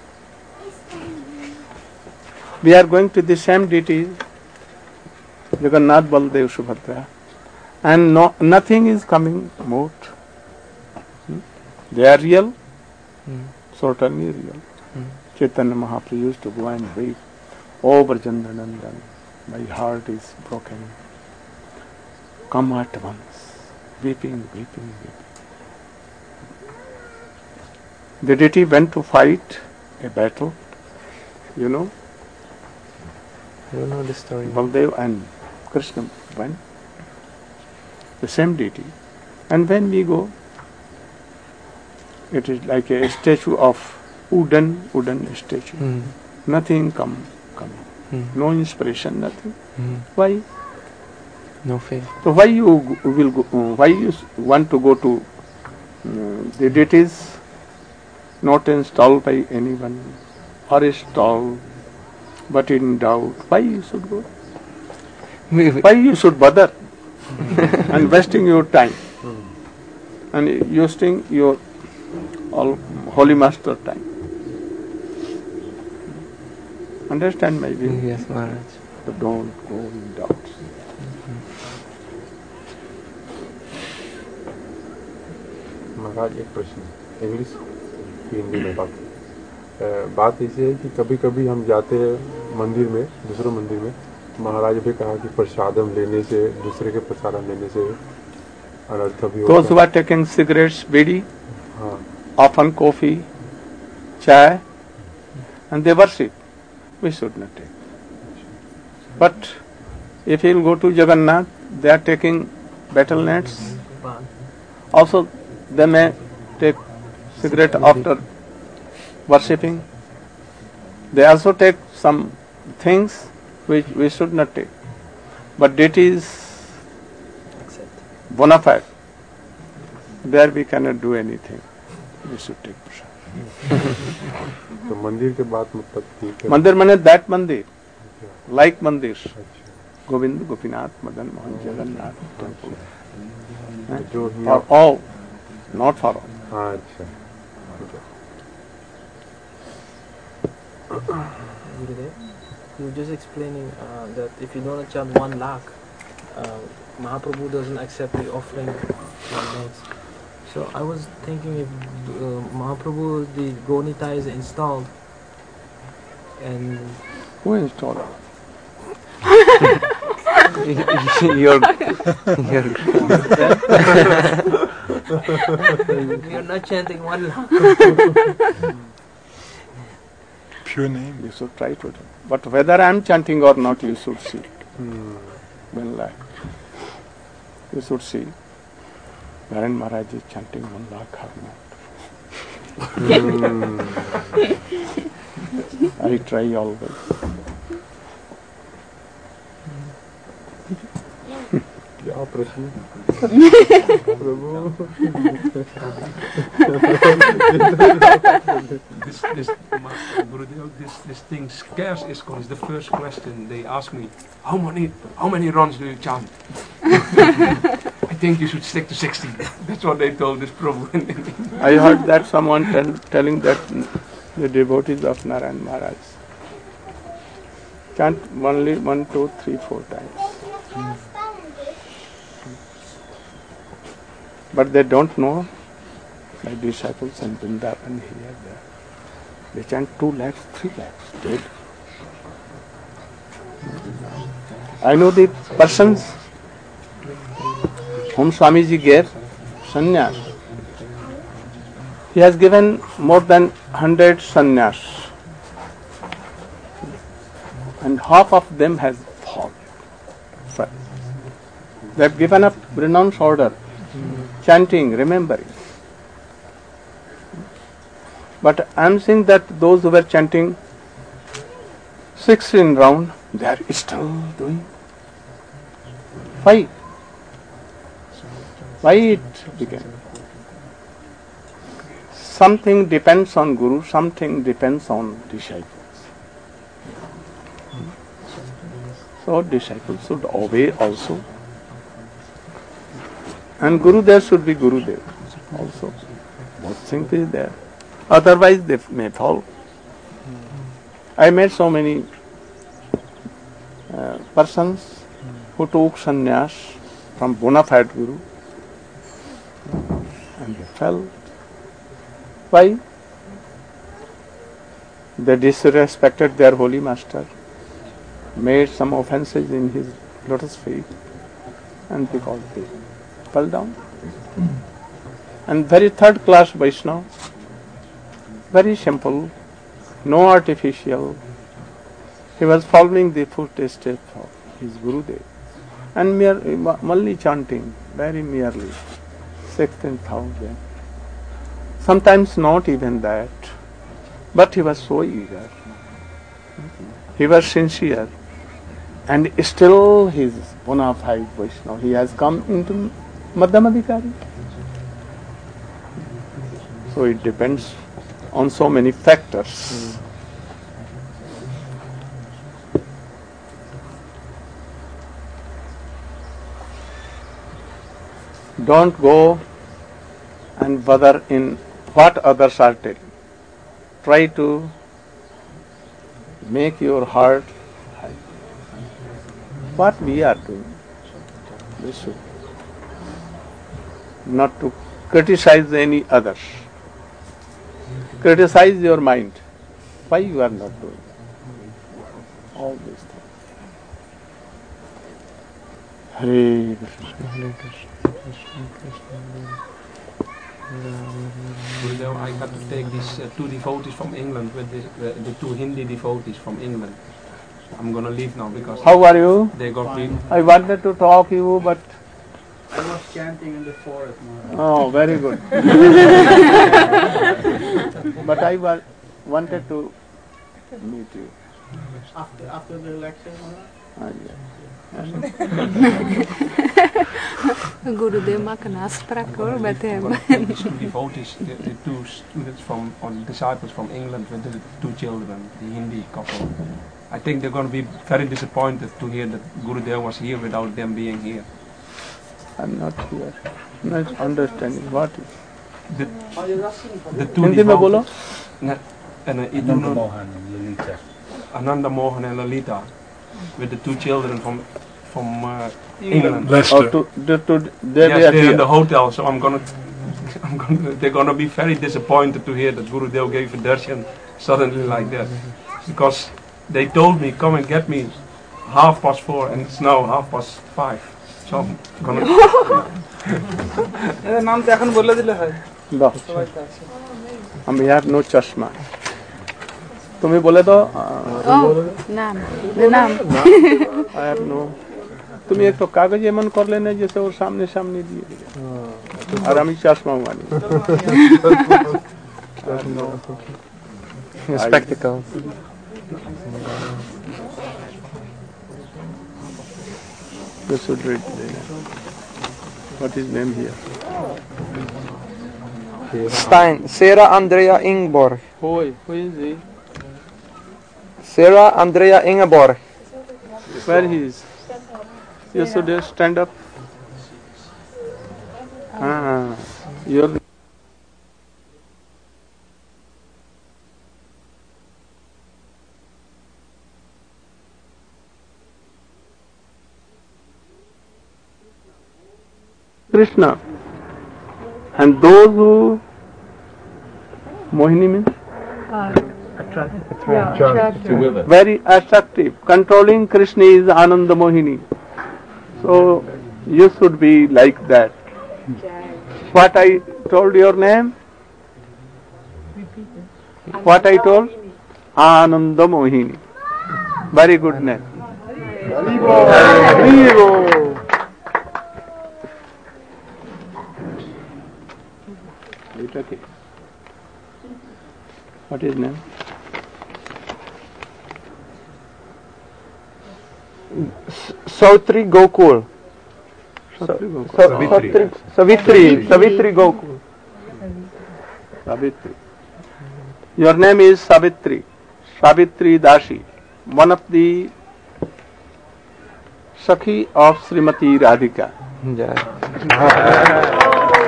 We are going to the same deity, Jagannath, Baldev, Subhadra, and no, nothing is coming more. Hmm? They are real, hmm. certainly real. Hmm. Chaitanya Mahaprabhu used to go and weep, "Oh Brajendranandan, my heart is broken. Come at once." Weeping, weeping, weeping. The deity went to fight a battle, you know. I don't know the story. Baldev and Krishna went, the same deity. And when we go, it is like a statue of wooden, wooden statue. Mm. Nothing come, come. Mm. No inspiration, nothing. Mm. Why? No faith. So why you will go? Uh, why you want to go to uh, the deities not installed by anyone or installed? But in doubt, why you should go? Why you should bother and wasting your time and wasting your all holy master time? Understand my view? Yes, Maharaj. So don't go in doubts. महाराज एक प्रश्न English की हिंदी में बात अ, बात ऐसी है कि कभी कभी हम जाते हैं मंदिर में, दूसरे मंदिर में, महाराज भी कहा कि प्रसादम लेने से, दूसरे के प्रसादम लेने से अनर्थ भी होता है। Those who are taking cigarettes, bidi, हाँ, often coffee, chai, and they worship, we should not take. But if you will go to Jagannath, they are taking betel nuts. Also, they may take cigarette after worshipping. They also take some things which we should not take. But deities bona fide, there we cannot do anything. We should take prasad. तो मंदिर के बाद मतलब ठीक है। मंदिर माने that मंदिर, like मंदिर, गोविंद, गोपीनाथ, मदन मोहन, जगन्नाथ temple. जो For all, not for all. हाँ, अच्छा। Gurudev, you were just explaining uh, that if you don't chant one lakh, uh, Mahaprabhu doesn't accept the offering one makes. So I was thinking if uh, Mahaprabhu, the Gonita is installed, and Who installed? You're, you're we are not chanting one lakh. Pure name. You should try to do. But whether I am chanting or not, you should see. Hmm, Well, like, you should see. Narayan Maharaj is chanting one lakh or not. Hmm, I try always. क्या प्रश्न? प्रभु This, this, Ma- Gurudev, this, this thing scares ISKCON. Is the first question they ask me. How many, how many runs do you chant? I think you should stick to sixty. That's what they told this Prabhu. I heard that someone tell, telling that the devotees of Narayan Maharaj chant only one, two, three, four times. But they don't know my disciples in Vrindavan here, there. They chant two lakhs, three lakhs. Dead. I know the persons whom Swamiji gave sannyas. He has given more than hundred sannyas, and half of them has fallen. They have given up renounced order, chanting, remembering. But I am saying that those who were chanting sixteen round, they are still doing. Why? Why it began? Something depends on Guru, something depends on disciples. So disciples should obey also. And Gurudev should be Gurudev also. Both things is there. Otherwise they may fall. I met so many uh, persons who took sannyas from bona fide Guru and they fell. Why? They disrespected their holy master, made some offences in his lotus feet, and because they fell down. And very third class Vaishnava, very simple, no artificial. He was following the footsteps of his Gurudev and mere only chanting, very merely, sixteen thousand. Sometimes not even that, but he was so eager. He was sincere, and still he is bona fide Vaishnava. He has come into Madhyamadhikari. So it depends on so many factors. Don't go and bother in what others are telling. Try to make your heart high. What we are doing, we should not to criticize any other. Criticize your mind. Why you are not doing all these things? Hare Krishna. Hare Krishna. Krishna Krishna. Gurudev, I got to take these uh, two devotees from England with this, uh, the two Hindi devotees from England. I'm gonna leave now because how are you? They got me. I wanted to talk to you, but I was chanting in the forest. Maharaj. Oh, very good. But I wa- wanted to meet you. After after the election, Maharaj? Ah, yeah. Gurudev maakt een afspraak hoor met hem. These two devotees, the, the two students from, or disciples from England with the two children, the Hindi couple. I think they're going to be very disappointed to hear that Gurudev was here without them being here. I'm not here. Not understanding what is. The, Oh, you're asking for the the two Hindi में बोलो. Na- and uh, it do not- Ananda Mohan and Lalita with the two children from from uh, England. Leicester. Oh, to, to, to, they Yes, were they're here. in the hotel, so I'm gonna, I'm gonna, they're gonna be very disappointed to hear that Gurudev gave a darshan suddenly like that, because they told me come and get me half past four, and it's now half past five. So I'm gonna. এদের নাম তো এখন বলে দিলে হয় বাহ, সবাই তো আছে আমি have no chashma. তুমি বলে দাও। Oh, নাম, the নাম। I have no. তুমি একটু কাগজ এমন করলে না যে ওর সামনে সামনে দিয়ে দিলে। আর আমি চশমা মানি। Spectacles. You should read the name. What is name here? Stein. Sarah Andrea Ingborg. Who, who is he? Sarah Andrea Ingeborg. Where he is? You should stand up. Ah, your Krishna. And those who Mohini means Yeah, attractive. very attractive. Controlling Krishna is Ananda Mohini. So you should be like that. What I told your name? What I told? Ananda Mohini. Very good name. Haribo. It's okay. What is name? Sautri Gokul. Savitri Gokul. Sa- Savitri. Savitri. Savitri Gokul. Savitri. Your name is Savitri. Savitri Dashi. One of the Sakhi of Srimati Radhika. Yeah.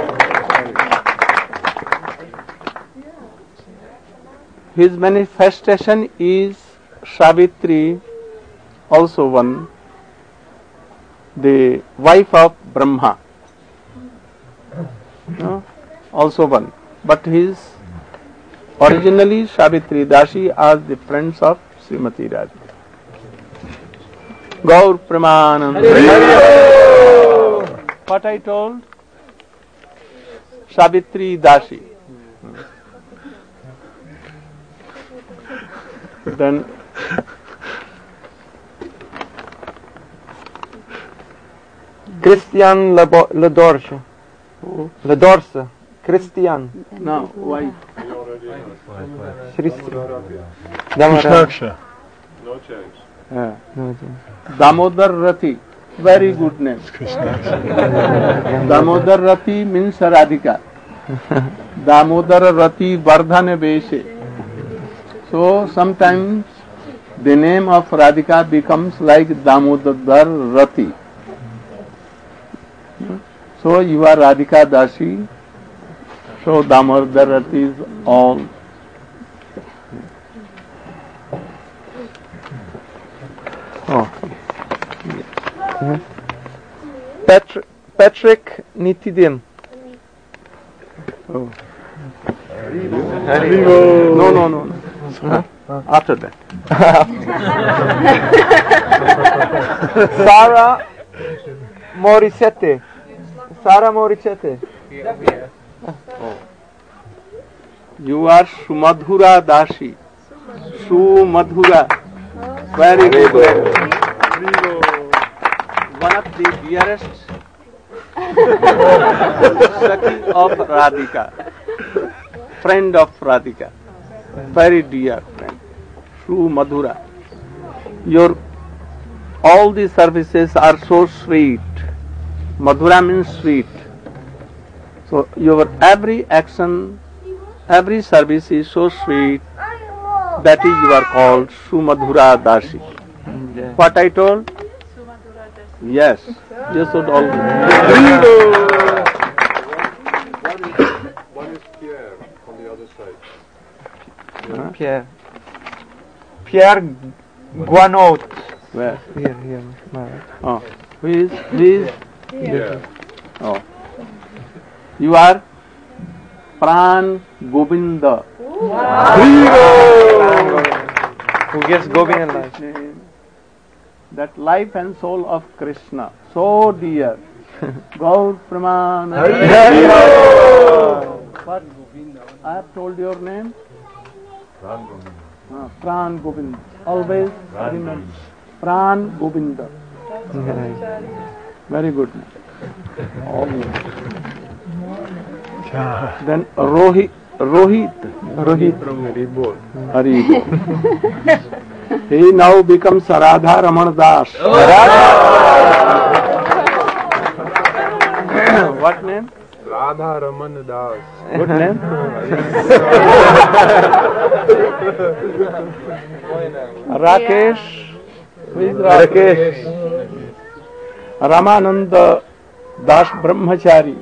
His manifestation is Savitri, also one, the wife of Brahma. No? Also one. But his originally Savitri Dashi are the friends of Srimati Radhika. Gaur Pramanand. What I told? Savitri Dashi. Then Christian Lebo- Ledorce. Ledorce. Christian. now why? Christi. Krishnaksha. Yeah. Damodar Rati. Very good name. Damodar Rati means Radhika. Damodar Rati Vardhane Veshe. So sometimes the name of Radhika becomes like Damodar Rati. So you are Radhika Dashi. So Damodar Rati is all. Oh. Patrick, Patrick Nitidin. Oh. Haribo. No, no, no. no. Huh? After that. Sarah Morissette. Sarah Morissette. Oh. You are Sumadhura Dashi. Sumadhura. Very good. One of the dearest Saki of Radhika. Friend of Radhika. Very dear friend. Sumadhura. Your all the services are so sweet. Madhura means sweet. So your every action, every service is so sweet. That is you are called Sumadhura Dashi. Yeah. What I told? Yes. You should all. One is Pierre on the other side. Huh? Pierre. Pierre Guanaut. Where? Here, here. Oh. Who is? Who is? Yeah. Oh. You are Pran Govinda. Who gives Govinda life? That life and soul of Krishna, so dear. Gaur Pramana. What? I have told your name? Pran Govinda. Uh, Pran Govinda. Always remember. Pran Govinda. Very good. Always. Then Rohit. Rohit. Rohit. Haribol. Haribol. He now becomes Radha Raman Das. What name? Radha Raman Das. Good name. Rakesh. Who is Rakesh? Ramananda Das Brahmachari.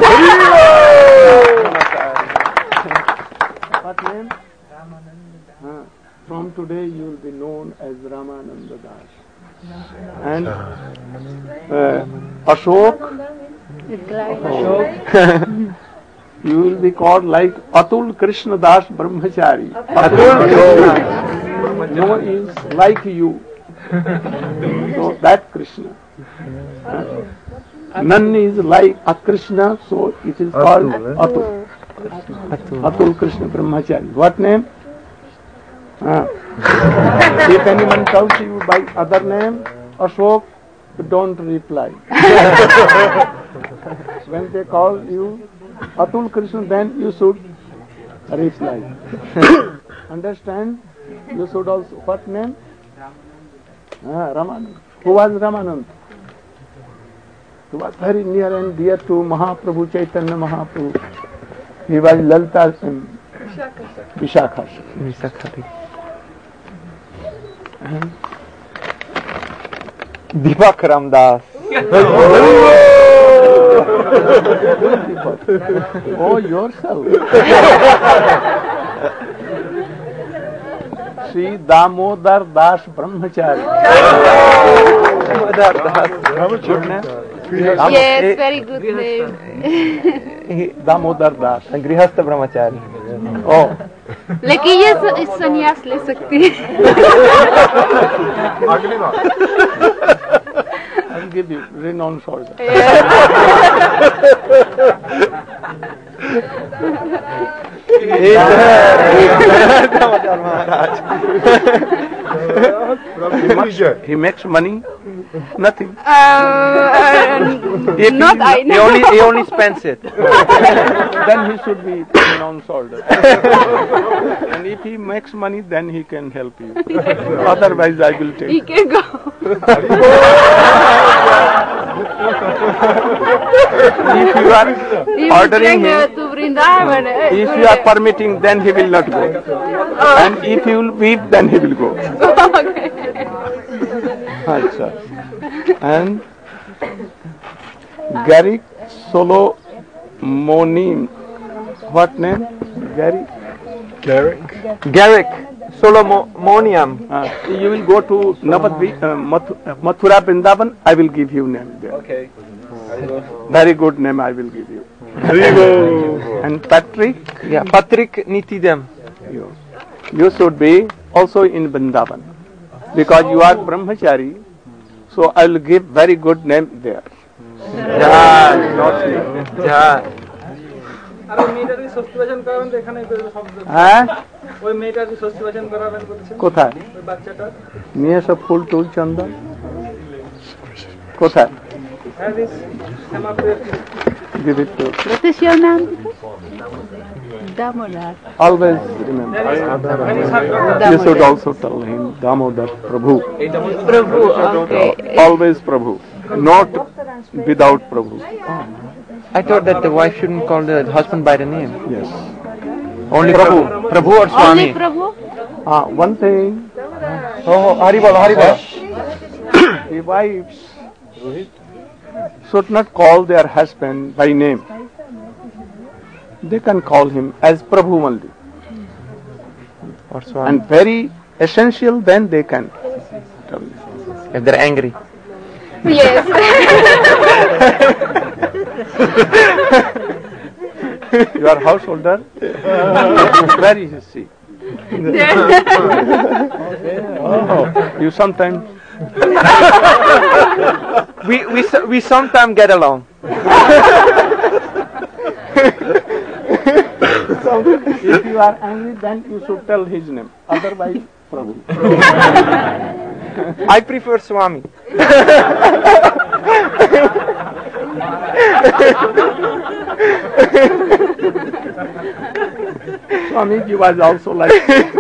What name? Uh, from today you will be known as Ramananda Das. And uh, Ashok. Ashok. You will be called like Atul Krishna Das Brahmachari. Atul no is like you. So that Krishna. Uh, none is like a Krishna, so it is called Atul. Atul, Atul Krishna Brahmachari. What name? Uh, if anyone calls you by other name, Ashok, don't reply. When they call you Atul Krishna, then you should reply. Understand? You should also. What name? Ah, Ramanand. Who was Ramanand? He was very near and dear to Mahaprabhu, Chaitanya Mahaprabhu. He was Lalita um, Vishakha. Vishakha. Deepak Ramdas. Oh, yourself. Sri Damodar Das Brahmachari. Damodar Das. Good name? Yes, very good name. Damodar Das. Grihastha Brahmachari. Oh. लेकिन ये संन्यास ले सकती है. अगली बार. I'll give you renowned soldier. he, must, he makes money, nothing. Uh, not he, I he know. only he only spends it. Then he should be renowned soldier. And if he makes money, then he can help you. Otherwise, I will take. He can go. If you are ordering him, to Vrindavan. if you are permitting, then he will not go. And if you will weep, then he will go. Okay. Achha. And Garrick Solomonim. What name? Garrick? Garrick. Garrick Solomonium. Uh, you will go to Navadvi, uh, Math- uh, Mathura Vrindavan. I will give you name there. Okay. Very good name I will give you. And Patrick, Yeah, Patrik Nitidam. you, you should be also in Vrindavan because you are brahmachari. So I will give very good name there. Jai, Not me. Jai. আর ওই মেয়েটার কি ষষ্ঠী বাজন করাবেন তো এখানে শব্দ হ্যাঁ ওই মেয়েটার কি ষষ্ঠী বাজন করাবেন বলছেন কোথায় ওই বাচ্চাটা নিয়ে সব ফুল টুল চন্দন কোথায় হ্যাঁ দিস হেমা প্রিয়ার give it to What is your name? Damodar. always remember you should also tell him Damodar Prabhu Prabhu, okay. always Prabhu not without Prabhu. I thought that the wife shouldn't call the husband by the name. Yes. Only Prabhu. Prabhu or Swami. Only Prabhu? Ah, one thing. Oh, Haribol, Haribol. The wives should not call their husband by name. They can call him as Prabhu only. Or Swami. And very essential, then they can tell him. If they're angry. Yes. Your householder, where is he? Oh, you sometimes we we so- we sometimes get along. so if you are angry, then you should tell his name. Otherwise, Prabhu. I prefer Swami. Swamiji was also like.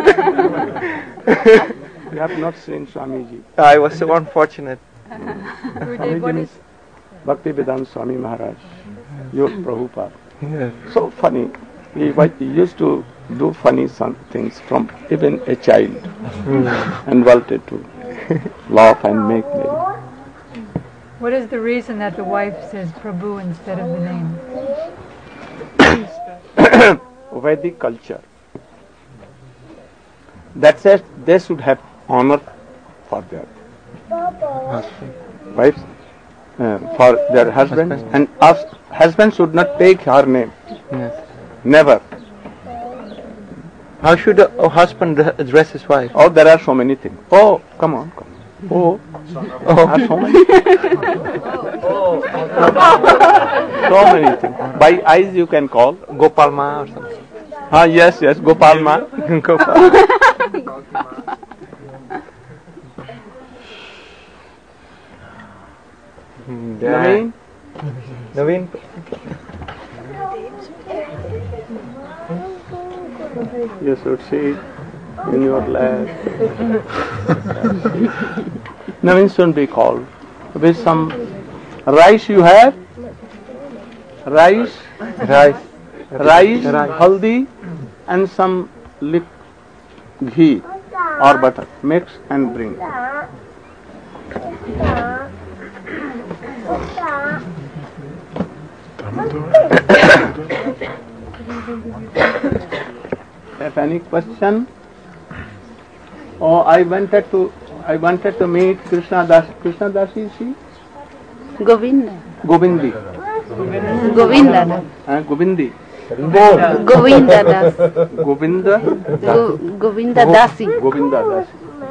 You have not seen Swamiji. I was so unfortunate. Swamiji means Bhaktivedanta Swami Maharaj, your Prabhupada. Yes. So funny. He, wa- he used to do funny some things from even a child and wanted to laugh and make merry. What is the reason that the wife says Prabhu instead of the name? Vedic culture. That says they should have honor for their wives, uh, for their husbands, Husband. and us, husband should not take her name. Yes. Never. How should a, a husband dre- address his wife? Oh, there are so many things. Oh, come on, come on. Oh, oh. Are so many. So many things. By eyes you can call. Gopal Ma or something. Ah, yes, yes, Gopal Ma. Gopal. Naveen? Naveen? You should see in your lap. Naveen should be called. With some rice you have? Rice? Rice. Rice, Rice. haldi, and some lick ghee or butter. Mix and bring. If any question? Oh, I wanted to, I wanted to meet Krishna Das. Krishna Das is he? Govinda. Govindi. Govinda Das. Uh, Govindi. Govinda Das. Govinda. Go- Govinda Dasi. Govinda Das.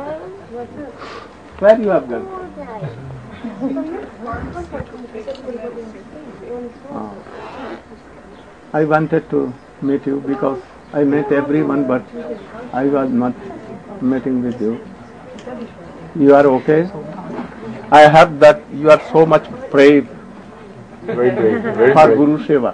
Where you have gone? Ah. I wanted to meet you because I met everyone, but I was not meeting with you. You are okay? I heard that you are so much brave Very brave, very for brave. Guru Seva.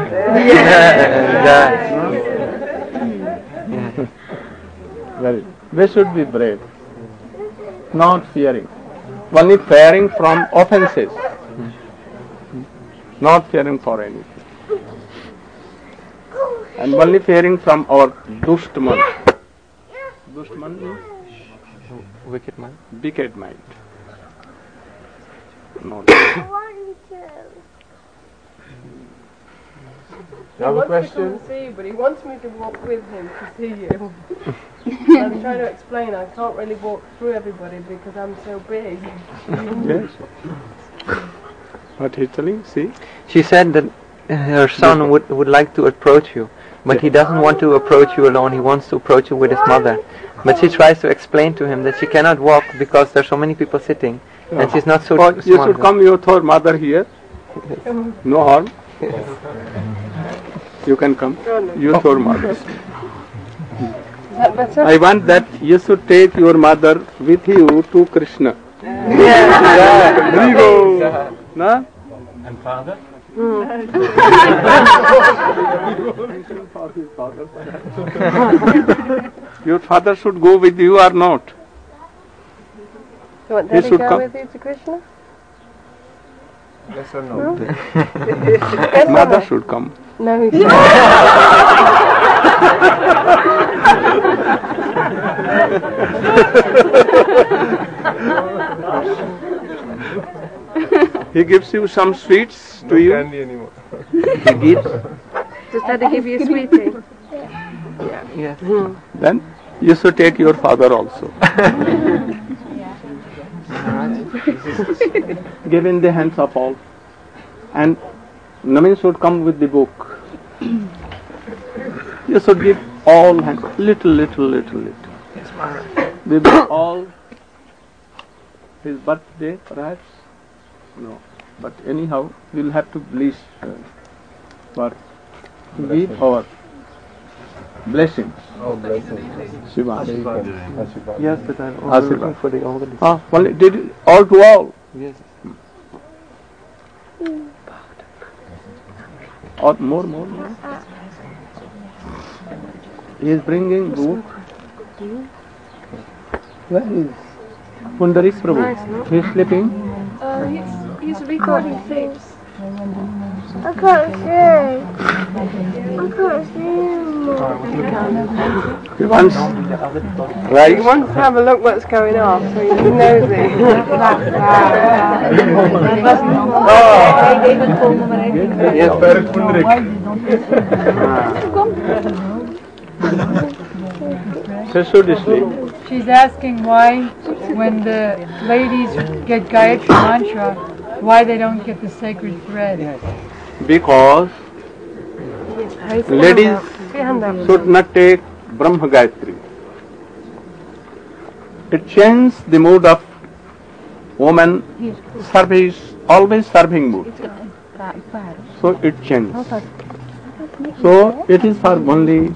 Very. We should be brave, not fearing. Only fearing from offenses, not fearing for anything. And only fearing from our dushman. Dushman means Wicked man. wicked mind. No. He wants to come and see you, but he wants me to walk with him to see you. I'm trying to explain, I can't really walk through everybody because I'm so big. Yes. What he's telling? See? She said that her son would, would like to approach you, but he doesn't want to approach you alone. He wants to approach you with his mother. But she tries to explain to him that she cannot walk because there's so many people sitting, and she's not so or smart. you should come with your mother here. No harm. You can come. You your mother. I want that you should take your mother with you to Krishna. Yeah. Yeah. There you go. Na? And father? Your father should go with you or not? You want He Daddy should go come. with you to Krishna? Yes or no? Yes or Mother no? should come. No, he said. He gives you some sweets to you. Candy anymore. He gives. Does Daddy give you a sweetie? Yeah. Yes. Then you should take your father also. Give in the hands of all. And Naveen should come with the book. You should give all hands, little, little, little, little. Yes, Maharaj. We will all, his birthday perhaps? No. But anyhow, we will have to bless uh, for to give our blessings. Oh, blessings. Shiva. Ashirvad. Yes, but I'm also Ashirvad. looking for the older. Ah, only did it all to all. Yes. Or more, more, more. He is bringing book. Where is Pundarik Prabhu? Nice, no? He is sleeping. Uh, he's, he's recording things. I can't see. I can't see He wants He rice. wants to have a look what's going on, so he's nosy. So should he sleep? She's asking why, when the ladies get Gayatri Mantra, why they don't get the sacred thread. Because ladies should not take Brahma Gayatri. It changes the mood of woman, service, always serving mood. So it changes. So it is for only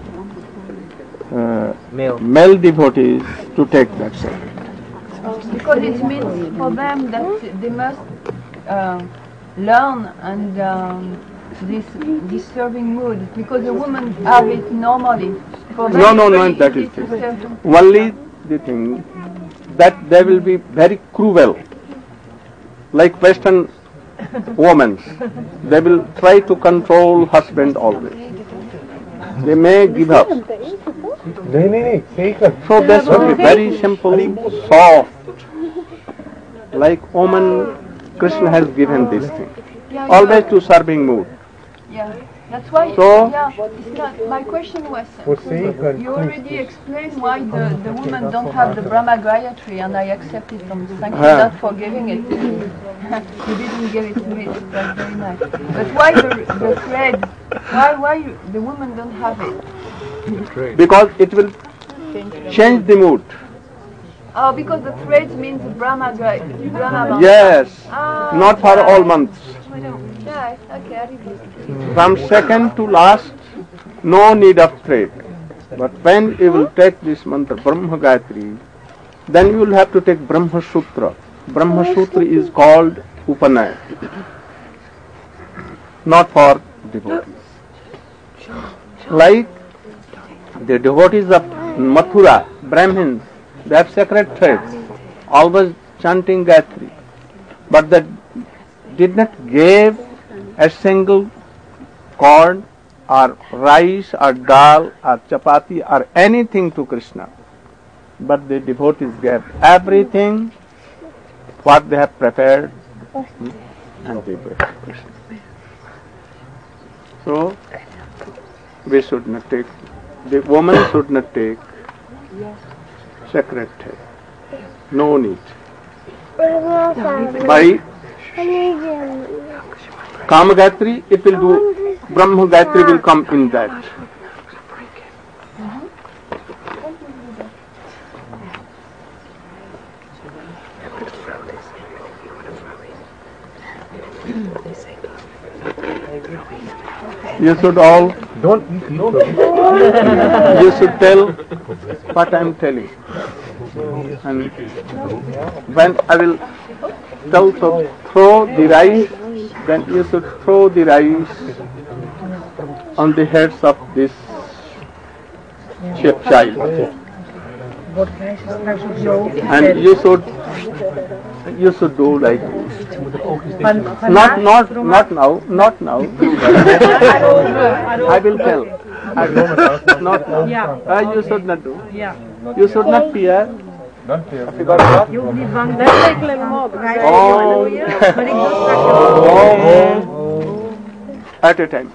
uh, Male. male devotees to take that sacred. Because it means for them that they must uh, learn and um, this this serving mood, because a woman have it normally. For them No, no, it's no, very that easy is to it. serve. Only the thing that they will be very cruel, like Western women. They will try to control husband always. They may give up. So they should be very simple, soft, like woman. Krishna has given this thing, Yeah, always to serving mood. Yeah, that's why. So- yeah, it's not, my question was, you already explained why the, the women don't have the Brahma Gayatri, and I accept it. And thank you Ah. not for giving it to me. You didn't give it to me. That's very nice. But why the, the thread? Why why you, the women don't have it? Because it will change the mood. Oh, because the thread means Brahma Gayatri. Brahma Mantra. Yes, Ah, not for all months. Yeah, okay, I repeat. From second to last, no need of thread. But when you will take this mantra, Brahma Gayatri, then you will have to take Brahma Sutra. Brahma Sutra is called Upanay, not for devotees. Like the devotees of Mathura, Brahmins, they have sacred threads, always chanting Gayatri. But that did not give a single corn or rice or dal or chapati or anything to Krishna. But the devotees gave everything what they have prepared, hmm, and they gave to Krishna. So we should not take, the woman should not take sacred thread. No need. By Kama Gayatri, it will do, Brahma Gayatri will come in that. You should all don't you should tell what I am telling, and when I will tell to throw the rice, then you should throw the rice on the heads of this ch- child, and you should you should do like this. Not, not, not now, not now. I will tell. I will. Not now. Uh, you should not do. You should not fear. Not fear. Oh. At a time.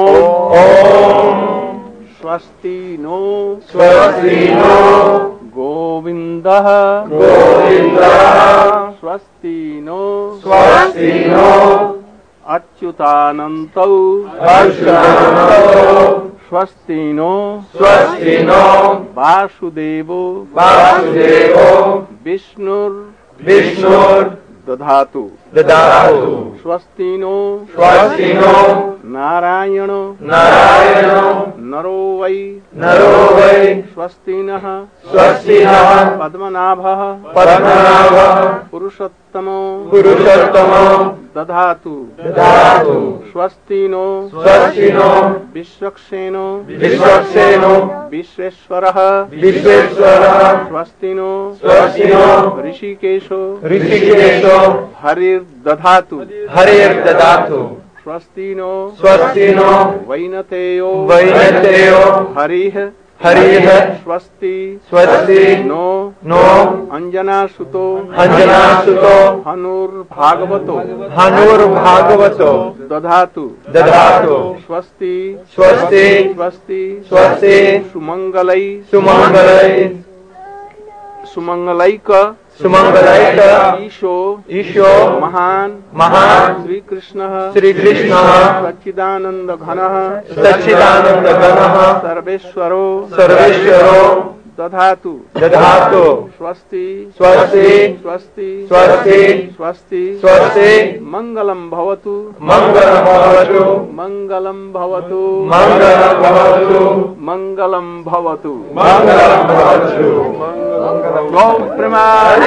Oh. Swasti no. Swasti no. Govinda. Govinda. Swasti no. Swasti no. Achyutanantau. Achyutanantau. Swasti no. Swasti no. Vasudevo. Vasudevo. Vishnur. Vishnur. Dadhatu. Dadhatu. Swasti no. Swasti no. Narayano. Narayano. Naro vai. Naro vai. Swastinah. Swastinah. Padmanabhah. Padmanabhah. Purushottamo. Purushottamo. Dadhatu. Dadhatu. Swastino. Swastino. Vishwakseno. Vishwakseno. Vishweswarah. Vishweswarah. Swastino. Swastino. Rishikesho. Rishikesho. Harir Dadhatu. Harir Dadhatu. Swastino. Swastino. Vainateyo. Vainateyo. Harih. Harih. Swasti. Swasti. No. No. Anjana Suto. Anjana Suto. Hanur Bhagavato. Hanur Bhagavato. Dadhatu. Dadhatu. Swasti. Swasti. Swasti. Swasti. Sumangalai. Sumangalai. Sumangalaika. Sumangalaika. Isho. Isho. Mahan. Mahan. Sri Krishna. Sri Krishna. Sachidananda Ghanaha. Sachidananda Ghanaha. Sarveshwaro. Sarveshwaro. Dadhatu. Dadhatu. Swasti. Swasti. Swasti. Swasti. Swasti. Swasti. Mangalam bhavatu. Mangalam bhavatu. Mangalam bhavatu. Mangalam bhavatu. Mangalam bhavatu. Mangalam bhavatu. Go Premad.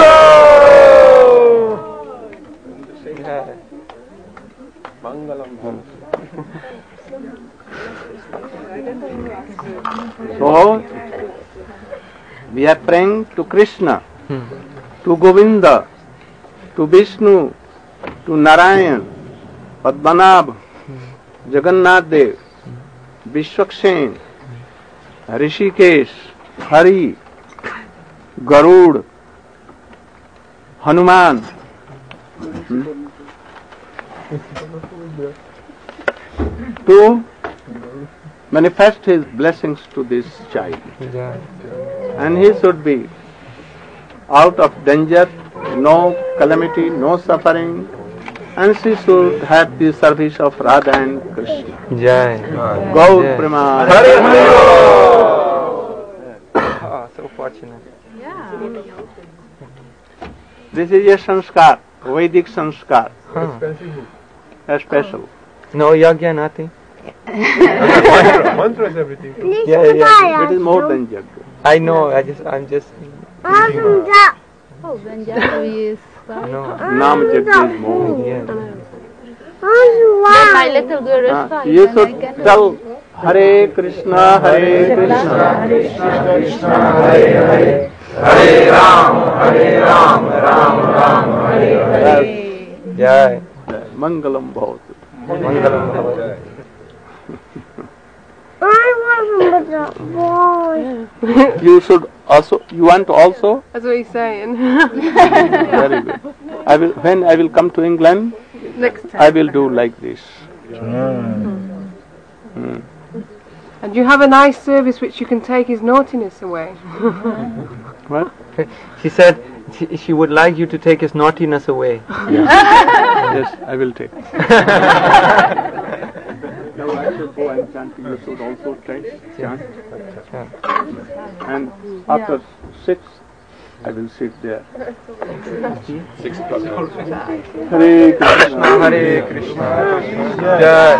Mangalam bhavatu. So, we are praying to Krishna, hmm. to Govinda, to Vishnu, to Narayan, Padmanabh, hmm. Jagannath Dev, Vishwakshen, Rishikesh, Hari, Garud, Hanuman. Hmm. To manifest his blessings to this child. Yeah. And he should be out of danger, no calamity, no suffering, and she should have the service of Radha and Krishna. Jai. Gaur Jai. Prema. Oh, so fortunate. Yeah. This is a sanskar, Vedic sanskar. Huh. A special. No yagya, nothing. mantra, mantra is everything. Yeah, yeah. It is more than yagya. I know. I just, I'm just. Oh, then Jagya is. No. Nam yagya is more. Yeah. My little girl is Uh, five. you and should I can- tell Hare Krishna, Hare Krishna, Krishna Krishna, Hare Hare. Hare Ram, Hare Ram, Ram Ram, Hare Hare. Jai. Mangalam Bhavatu. Mangalam Bhavatu. I wasn't but a boy. You should also, you want to also? That's what he's saying. Very good. I will, when I will come to England, Next time. I will do like this. Mm. Mm. And you have a nice service which you can take his naughtiness away. What? She said she, she would like you to take his naughtiness away. Yeah. Yes, I will take. Now I should go and chant. You should also try chant. And after six, I will sit there. Six o'clock. Hare Krishna, Hare Krishna. Jai.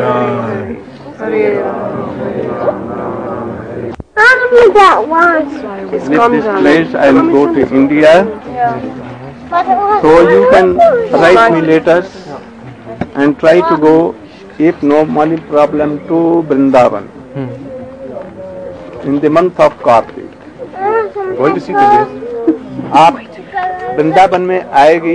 How do we get one? With this place, I will go to India. So you can write me letters and try to go, if no money problem, to Vrindavan in the month of Kartik. Going to see the place. आप वृंदावन में आएगी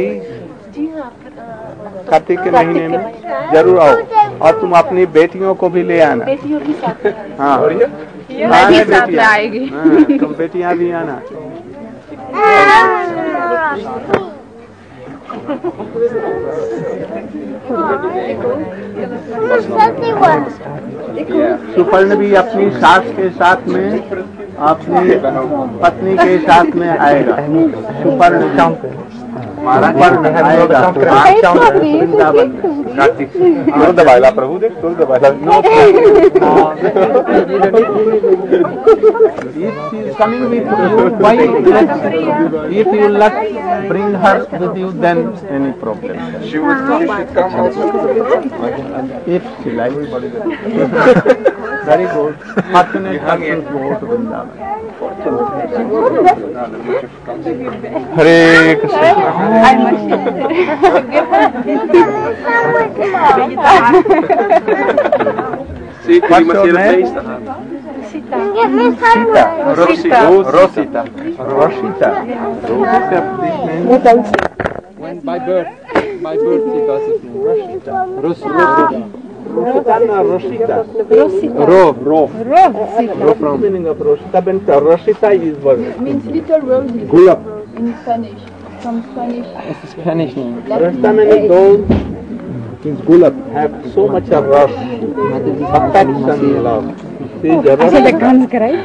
कार्तिक के महीने में, जरूर आओ और तुम अपनी बेटियों को भी ले आना। बेटियों के साथ हाँ, मैं भी साथ में आएगी। तुम बेटियां भी आना। सुपर्ण भी अपनी सास के साथ में, अपनी पत्नी के साथ में आएगा। सुपर्ण सुपर्ण आएगा वृंदावन में। कार्तिक तुर दबाइला प्रभु देख तुर दबाइला If she is coming with you, why? If you will not bring her with you, then any problem. She would she should come also. If she likes. Very good. Fortunate person go to Vrindavan. Hare Krishna. I must See, What's your name? Sita. Rosita. Rosita. Rosita. Rosita. When by birth, by birth she got his name. Rosita. Rosita. Rosita. Rosita. Rosita. Ro. Ro. Rosita. Ro from meaning of Rosita. Then Rosita is what? It means little roses Gulab. in Spanish. From Spanish. It's a Spanish name. Rosita means those means Gulab have so much of rush, affection, love. See, the Als je dat kan schrijven.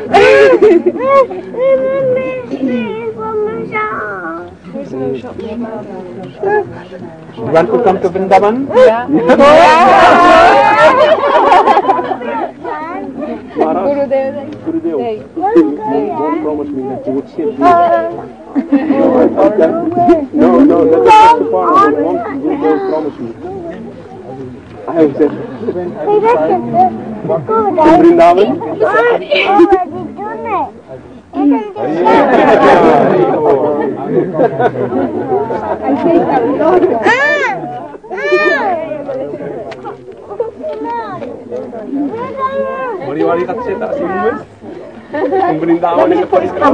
You want to come to Vrindavan? Yeah. Gurudev. Gurudev. Don't promise me that you would save me. No, no, that's not the point. Gurudev promise me. I have said, to Vrindavan. Mari-mari kat siya taas yung mo. Kung Vrindavan nila pa rin ka.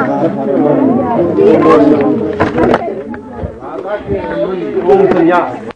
Om Sannyas.